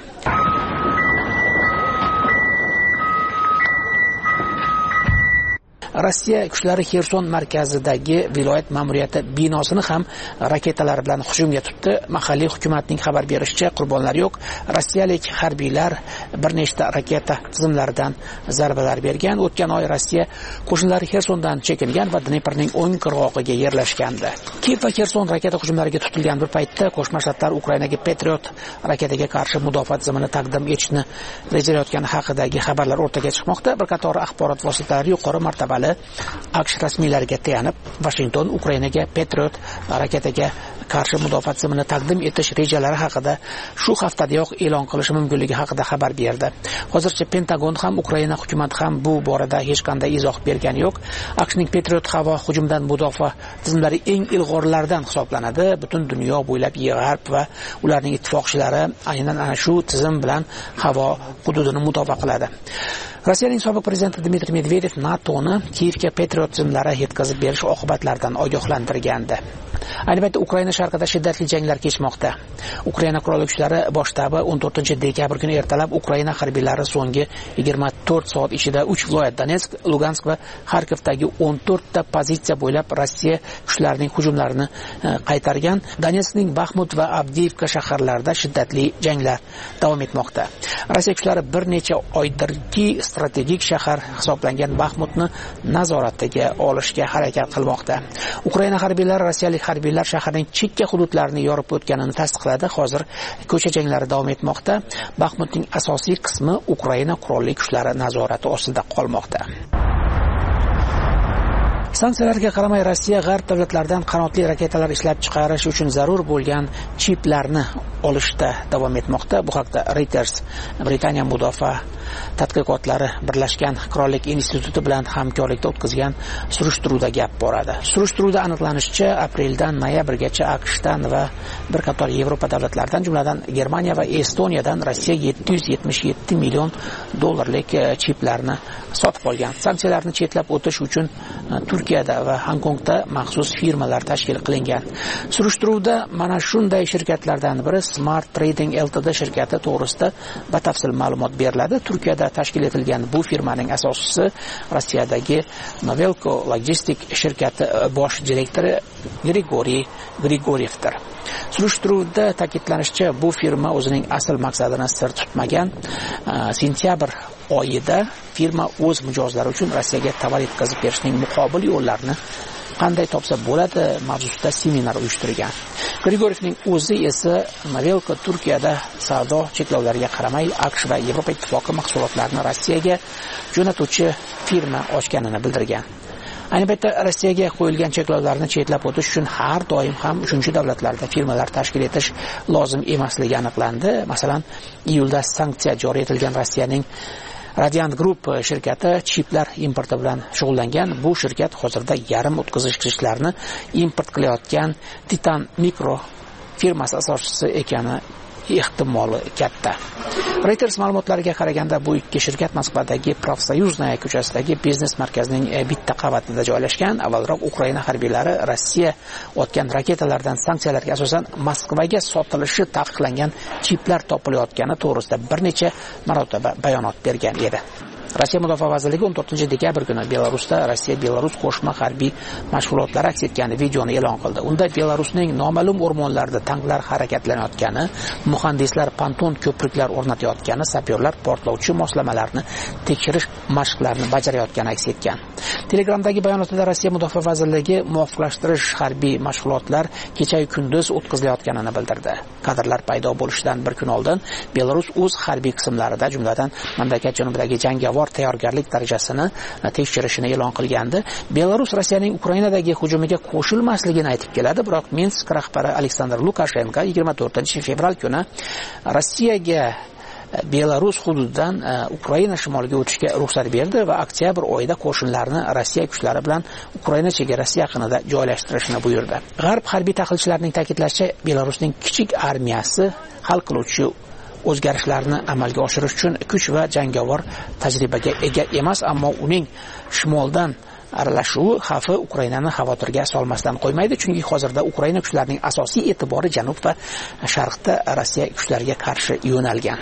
S14: Rossiya kuchlari Xerson markazidagi viloyat ma'muriyati binosini ham raketalar bilan hujumga tutdi. Mahalliy hukumatning xabar berishicha, qurbonlar yo'q. Rossiyalik harbiylar bir nechta raketa tizimlaridan zarbalar bergan. O'tgan oy Rossiya qo'shinlari Xersondan chekingan va Dneprning o'ng qirg'og'iga yerlashgandi. Kiyev va Xerson raketa hujumlariga tutilgan bir paytda Qo'shma Shtatlar Ukrainaga Patriot raketaga qarshi mudofaa tizimini taqdim etishni rejalayotgani haqidagi xabarlar o'rtaga chiqmoqda. Bir qator axborot vositalari yuqori martabali AQSh rasmiylariga tayanib, Washington Ukrainaga Patriot raketaga qarshi mudofaa tizimini taqdim etish rejalari haqida shu haftadayoq e'lon qilishi mumkinligi haqida xabar berdi. Hozircha Pentagon ham, Ukraina hukumati ham bu borada hech qanday izoh bergani yo'q. AQShning Patriot havo hujumidan mudofaa tizimlari eng ilg'orlaridan hisoblanadi. Butun dunyo bo'ylab G'arb va ularning ittifoqchilari aynan ana shu tizim bilan havo hududini mudofaa qiladi. Rossiyaning sobiq prezidenti Dmitriy Medvedev NATOni Kiyevga Patriot tizimlari yetkazib berish oqibatlaridan ogohlantirgandi. Ayni paytda Ukraina sharqida shiddatli janglar kechmoqda. Ukraina qurolli kuchlari bosh shtabi 14-dekabr kuni ertalab Ukraina harbiylari so'nggi 24 soat ichida 3 viloyat Donetsk, Lugansk va Xarkovdagi 14 ta pozitsiya bo'ylab Rossiya kuchlarining hujumlarini qaytargan. Donetskning Baxmut va Avdiivka shaharlarida shiddatli janglar davom etmoqda. Rossiya kuchlari bir necha oydirki strategik shahar hisoblangan Baxmutni nazoratiga olishga harakat qilmoqda. Ukraina harbiylari rossiyalik harbiylar shaharning chekka hududlarini yorib o'tganini tasdiqladi. Hozir ko'cha janglari davom etmoqda. Baxmutning asosiy qismi Ukraina qurolli kuchlari nazorati ostida qolmoqda. Sanksiyalarga qaramay Rossiya g'arb davlatlaridan qanotli raketalar ishlab chiqarish uchun zarur bo'lgan chiplarni olishda davom etmoqda. Bu haqda Reuters Britaniya mudofaa tadqiqotlari birlashgan qirollik instituti bilan hamkorlikda o'tkazgan surishtiruvda gap boradi. Surishtiruvda aniqlanishicha, apreldan noyabrgacha AQShdan va bir qator Yevropa davlatlaridan, jumladan Germaniya va Estoniyadan Rossiya 777 million dollarlik chiplarni sotib olgan. Sanksiyalarni chetlab o'tish uchun Turkiyada va Hongkongda maxsus firmalar tashkil qilingan. Surishtiruvda mana shunday shirkatlardan biri Smart Trading Ltd shirkati to'g'risida batafsil ma'lumot beriladi. Turkiyada tashkil etilgan bu firmaning asoschisi Rossiyadagi Novelco Logistik shirkati bosh direktori Grigoriy Grigoryevdir. Surishtiruvda ta'kidlanishicha, bu firma o'zining asl maqsadini sir tutmagan. Sentyabr oyida firma o'z mijozlari uchun Rossiyaga tovar yetkazib berishning muqobil yo'llarini qanday topsa bo'ladi mavzusida seminar uyushtirgan. Grigorievning o'zi esa Novelka Turkiyada savdo cheklovlariga qaramay AQSh va Yevropa ittifoqi mahsulotlarini Rossiyaga jo'natuvchi firma ochganini bildirgan. Ayni paytda Rossiyaga qo'yilgan cheklovlarni chetlab o'tish uchun har doim ham uchinchi davlatlarda firmalar tashkil etish lozim emasligi aniqlandi. Masalan, iyulda sanksiya joriy etilgan Rossiyaning Radiant Group shirkati chiplar importi bilan shug'ullangan. Bu shirkat hozirda yarim o'tkazgichlarni import qilayotgan Titan Micro firmasi asoschisi ekani ehtimoli katta. Reuters ma'lumotlariga qaraganda bu ikki shirkat Moskvadagi Profsoyuznaya ko'chasidagi biznes markazining bitta qavatida joylashgan. Avvalroq Ukraina harbiylari Rossiya otgan raketalardan sanksiyalarga asosan Moskvaga sotilishi taqiqlangan chiplar topilayotgani to'g'risida bir necha marotaba bayonot bergan edi. Rossiya Mudofaa vazirligi 14 dekabr kuni Belarusda Rossiya-Belarus qo'shma harbiy mashg'ulotlari aks etgan videoni e'lon qildi. Unda Belarusning noma'lum o'rmonlarida tanklar harakatlanayotgani, muhandislar ponton ko'priklar o'rnatayotgani, sapyorlar portlovchi moslamalarni tekshirish mashqlarini bajarayotgani aks etgan. Telegramdagi bayonotida Rossiya Mudofaa vazirligi muvofiqlashtirish harbiy mashg'ulotlar kecha-yu kunduz o'tkazilayotganini bildirdi. Kadrlar paydo bo'lishidan bir kun oldin Belarus o'z harbiy qismlarida, jumladan mamlakat janubidagi jangovar tayyorgarlik darajasini tekshirishini e'lon qilgandi. Belarus Rossiyaning Ukrainadagi hujumiga qo'shilmasligini aytib keladi, biroq Minsk rahbari Aleksandr Lukashenko 24-fevral kuni Rossiyaga Belarus hududidan Ukraina shimoliga o'tishga ruxsat berdi va oktyabr oyida qo'shinlarni Rossiya kuchlari bilan Ukraina chegarasi yaqinida joylashtirishni buyurdi. G'arb harbiy tahlilchilarining ta'kidlashicha, Belarusning kichik armiyasi hal qiluvchi o'zgarishlarni amalga oshirish uchun kuch va jangovar tajribaga ega emas, ammo uning shimoldan aralashuvi xavfi Ukrainani xavotirga solmasdan qo'ymaydi, chunki hozirda Ukraina kuchlarining asosiy e'tibori janub va sharqda Rossiya kuchlariga qarshi yo'nalgan.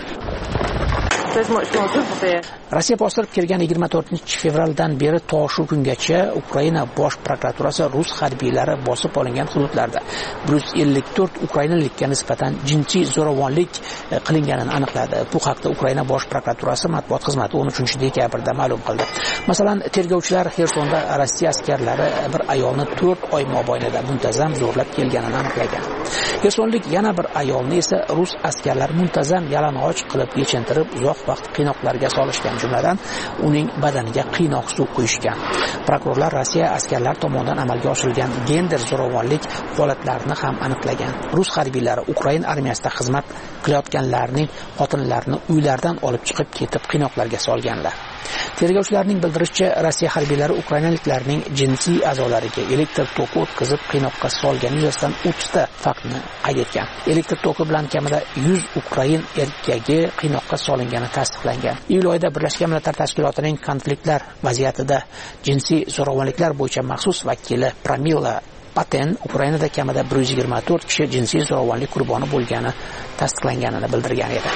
S14: Rossiya bostirib kirgan 24-fevraldan beri to shu kungacha Ukraina bosh prokuraturasi rus harbiylari bosib olingan hududlarda 154 ukrainalikka nisbatan jinsiy zo'ravonlik qilinganini aniqladi. Bu haqda Ukraina bosh prokuraturasi matbuot xizmati 13 dekabrda ma'lum qildi. Masalan, tergovchilar Xersonda Rossiya askarlari bir ayolni 4 oy mobaynida muntazam zo'rlab kelganini aniqlagan. Xersonlik yana bir ayolni esa rus askarlari muntazam yalang'och qilib yechintirib uzoq vaqt qiynoqlarga solishgan, jumladan uning badaniga qiynoq suv quyishgan. Prokurorlar Rossiya askarlari tomonidan amalga oshirilgan gender zo'ravonlik holatlarini ham aniqlagan. Rus harbiylari Ukraina armiyasida xizmat qilayotganlarning xotinlarini uylaridan olib chiqib ketib qiynoqlarga solganlar. Tergovchilarning bildirishicha, Rossiya harbiylari ukrainaliklarning jinsiy a'zolariga elektr toki o'tkazib qiynoqqa solgani yuzasidan 30 ta faktni qayd etgan. Elektr toki bilan kamida 100 ukrain erkagi qiynoqqa solingani tasdiqlangan. Iyul oyida Birlashgan Millatlar Tashkilotining konfliktlar vaziyatida jinsiy zo'ravonliklar bo'yicha maxsus vakili Pramila Paten Ukrainada kamida 124 kishi jinsiy zo'ravonlik qurboni bo'lgani tasdiqlanganini bildirgan edi.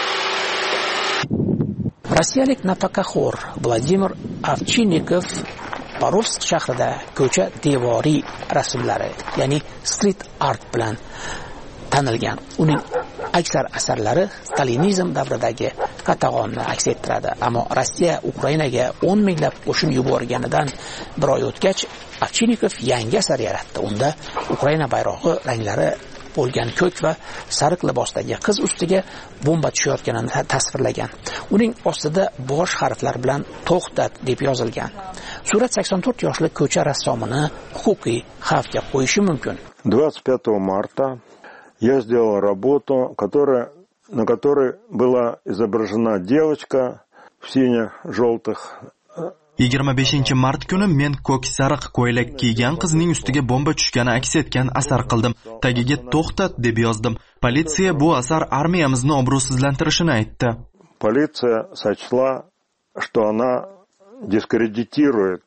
S14: Rossiyalik nafaqaxo'r Vladimir Ovchinnikov Borovsk shahrida ko'cha devoriy rasmlari, ya'ni street art bilan tanilgan. Uning aksar asarlari stalinizm davridagi qatag'onni aks ettiradi. Ammo Rossiya Ukrainaga 10 minglab qo'shin yuborganidan bir oy o'tgach, Ovchinnikov yangi asar yaratdi. Unda Ukraina bayrog'i ranglari bo'lgan ko'k va sariq libosdagi qiz ustiga bomba tushayotganini tasvirlagan. Uning ostida bosh harflar bilan to'xtat deb yozilgan. Surat 84 yoshli ko'cha rassomini huquqiy xavfga qo'yishi mumkin.
S16: 25 марта я сделал работу, на которой была изображена девочка в сине-желтых.
S1: 25 kuni men ko'k sariq ko'ylak kiygan qizning ustiga bomba tushgani aks etgan asar qildim. Tagiga to'xtat deb yozdim. Politsiya bu asar armiyamizni obro'sizlantirishini aytdi.
S16: Politsiya сочла, что она дискредитирует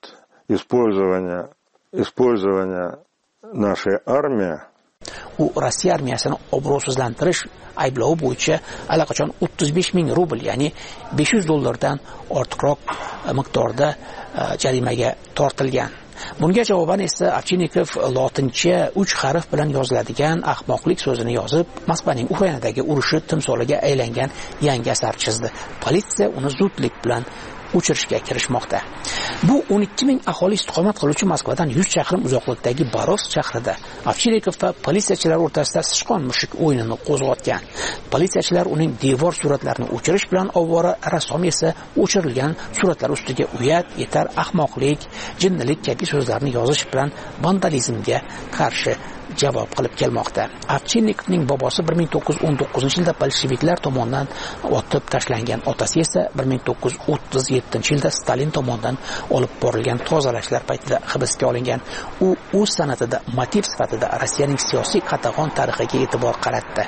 S16: использование нашей армии.
S14: U Rossiya armiyasini obro'sizlantirish ayblovi bo'yicha allaqachon 35 ming rubl, ya'ni $500 ortiqroq miqdorda jarimaga tortilgan. Bunga javoban esa Ovchinnikov lotincha 3 harf bilan yoziladigan ahmoqlik so'zini yozib, Moskvaning Ukrainadagi urushi timsoliga aylangan yangi asar chizdi. Politsiya uni zudlik bilan o'chirishga kirishmoqda. Bu 12 ming aholi istiqomat qiluvchi Moskvadan 100 chaqirim uzoqlikdagi Borovsk shahrida Ovchinnikov va politsiyachilar o'rtasida sichqon mushuk o'yinini qo'zg'atgan. Politsiyachilar uning devor suratlarini o'chirish bilan ovora, rassom esa o'chirilgan suratlar ustiga uyat, yetar, ahmoqlik, jinnilik kabi so'zlarni yozish bilan vandalizmga qarshi javob qilib kelmoqda. Ovchinnikovning bobosi 1919-yilda bolsheviklar tomonidan otib tashlangan, otasi esa 1937-yilda Stalin tomonidan olib borilgan tozalashlar paytida hibsga olingan. U o'z san'atida motiv sifatida Rossiyaning siyosiy qatag'on tarixiga e'tibor qaratdi.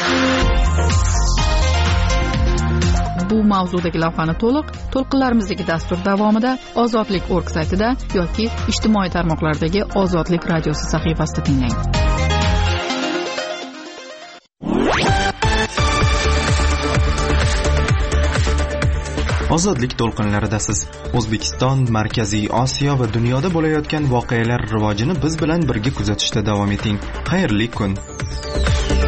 S2: Bu mavzudagi lavhani to'lqinlarimizdagi dastur davomida ozodlik.org saytida yoki ijtimoiy tarmoqlardagi Ozodlik radiosi sahifasida tinglang.
S1: Ozodlik to'lqinlaridasiz. O'zbekiston, Markaziy Osiyo va dunyoda bo'layotgan voqealar rivojini biz bilan birga kuzatishda davom eting. Xayrli kun.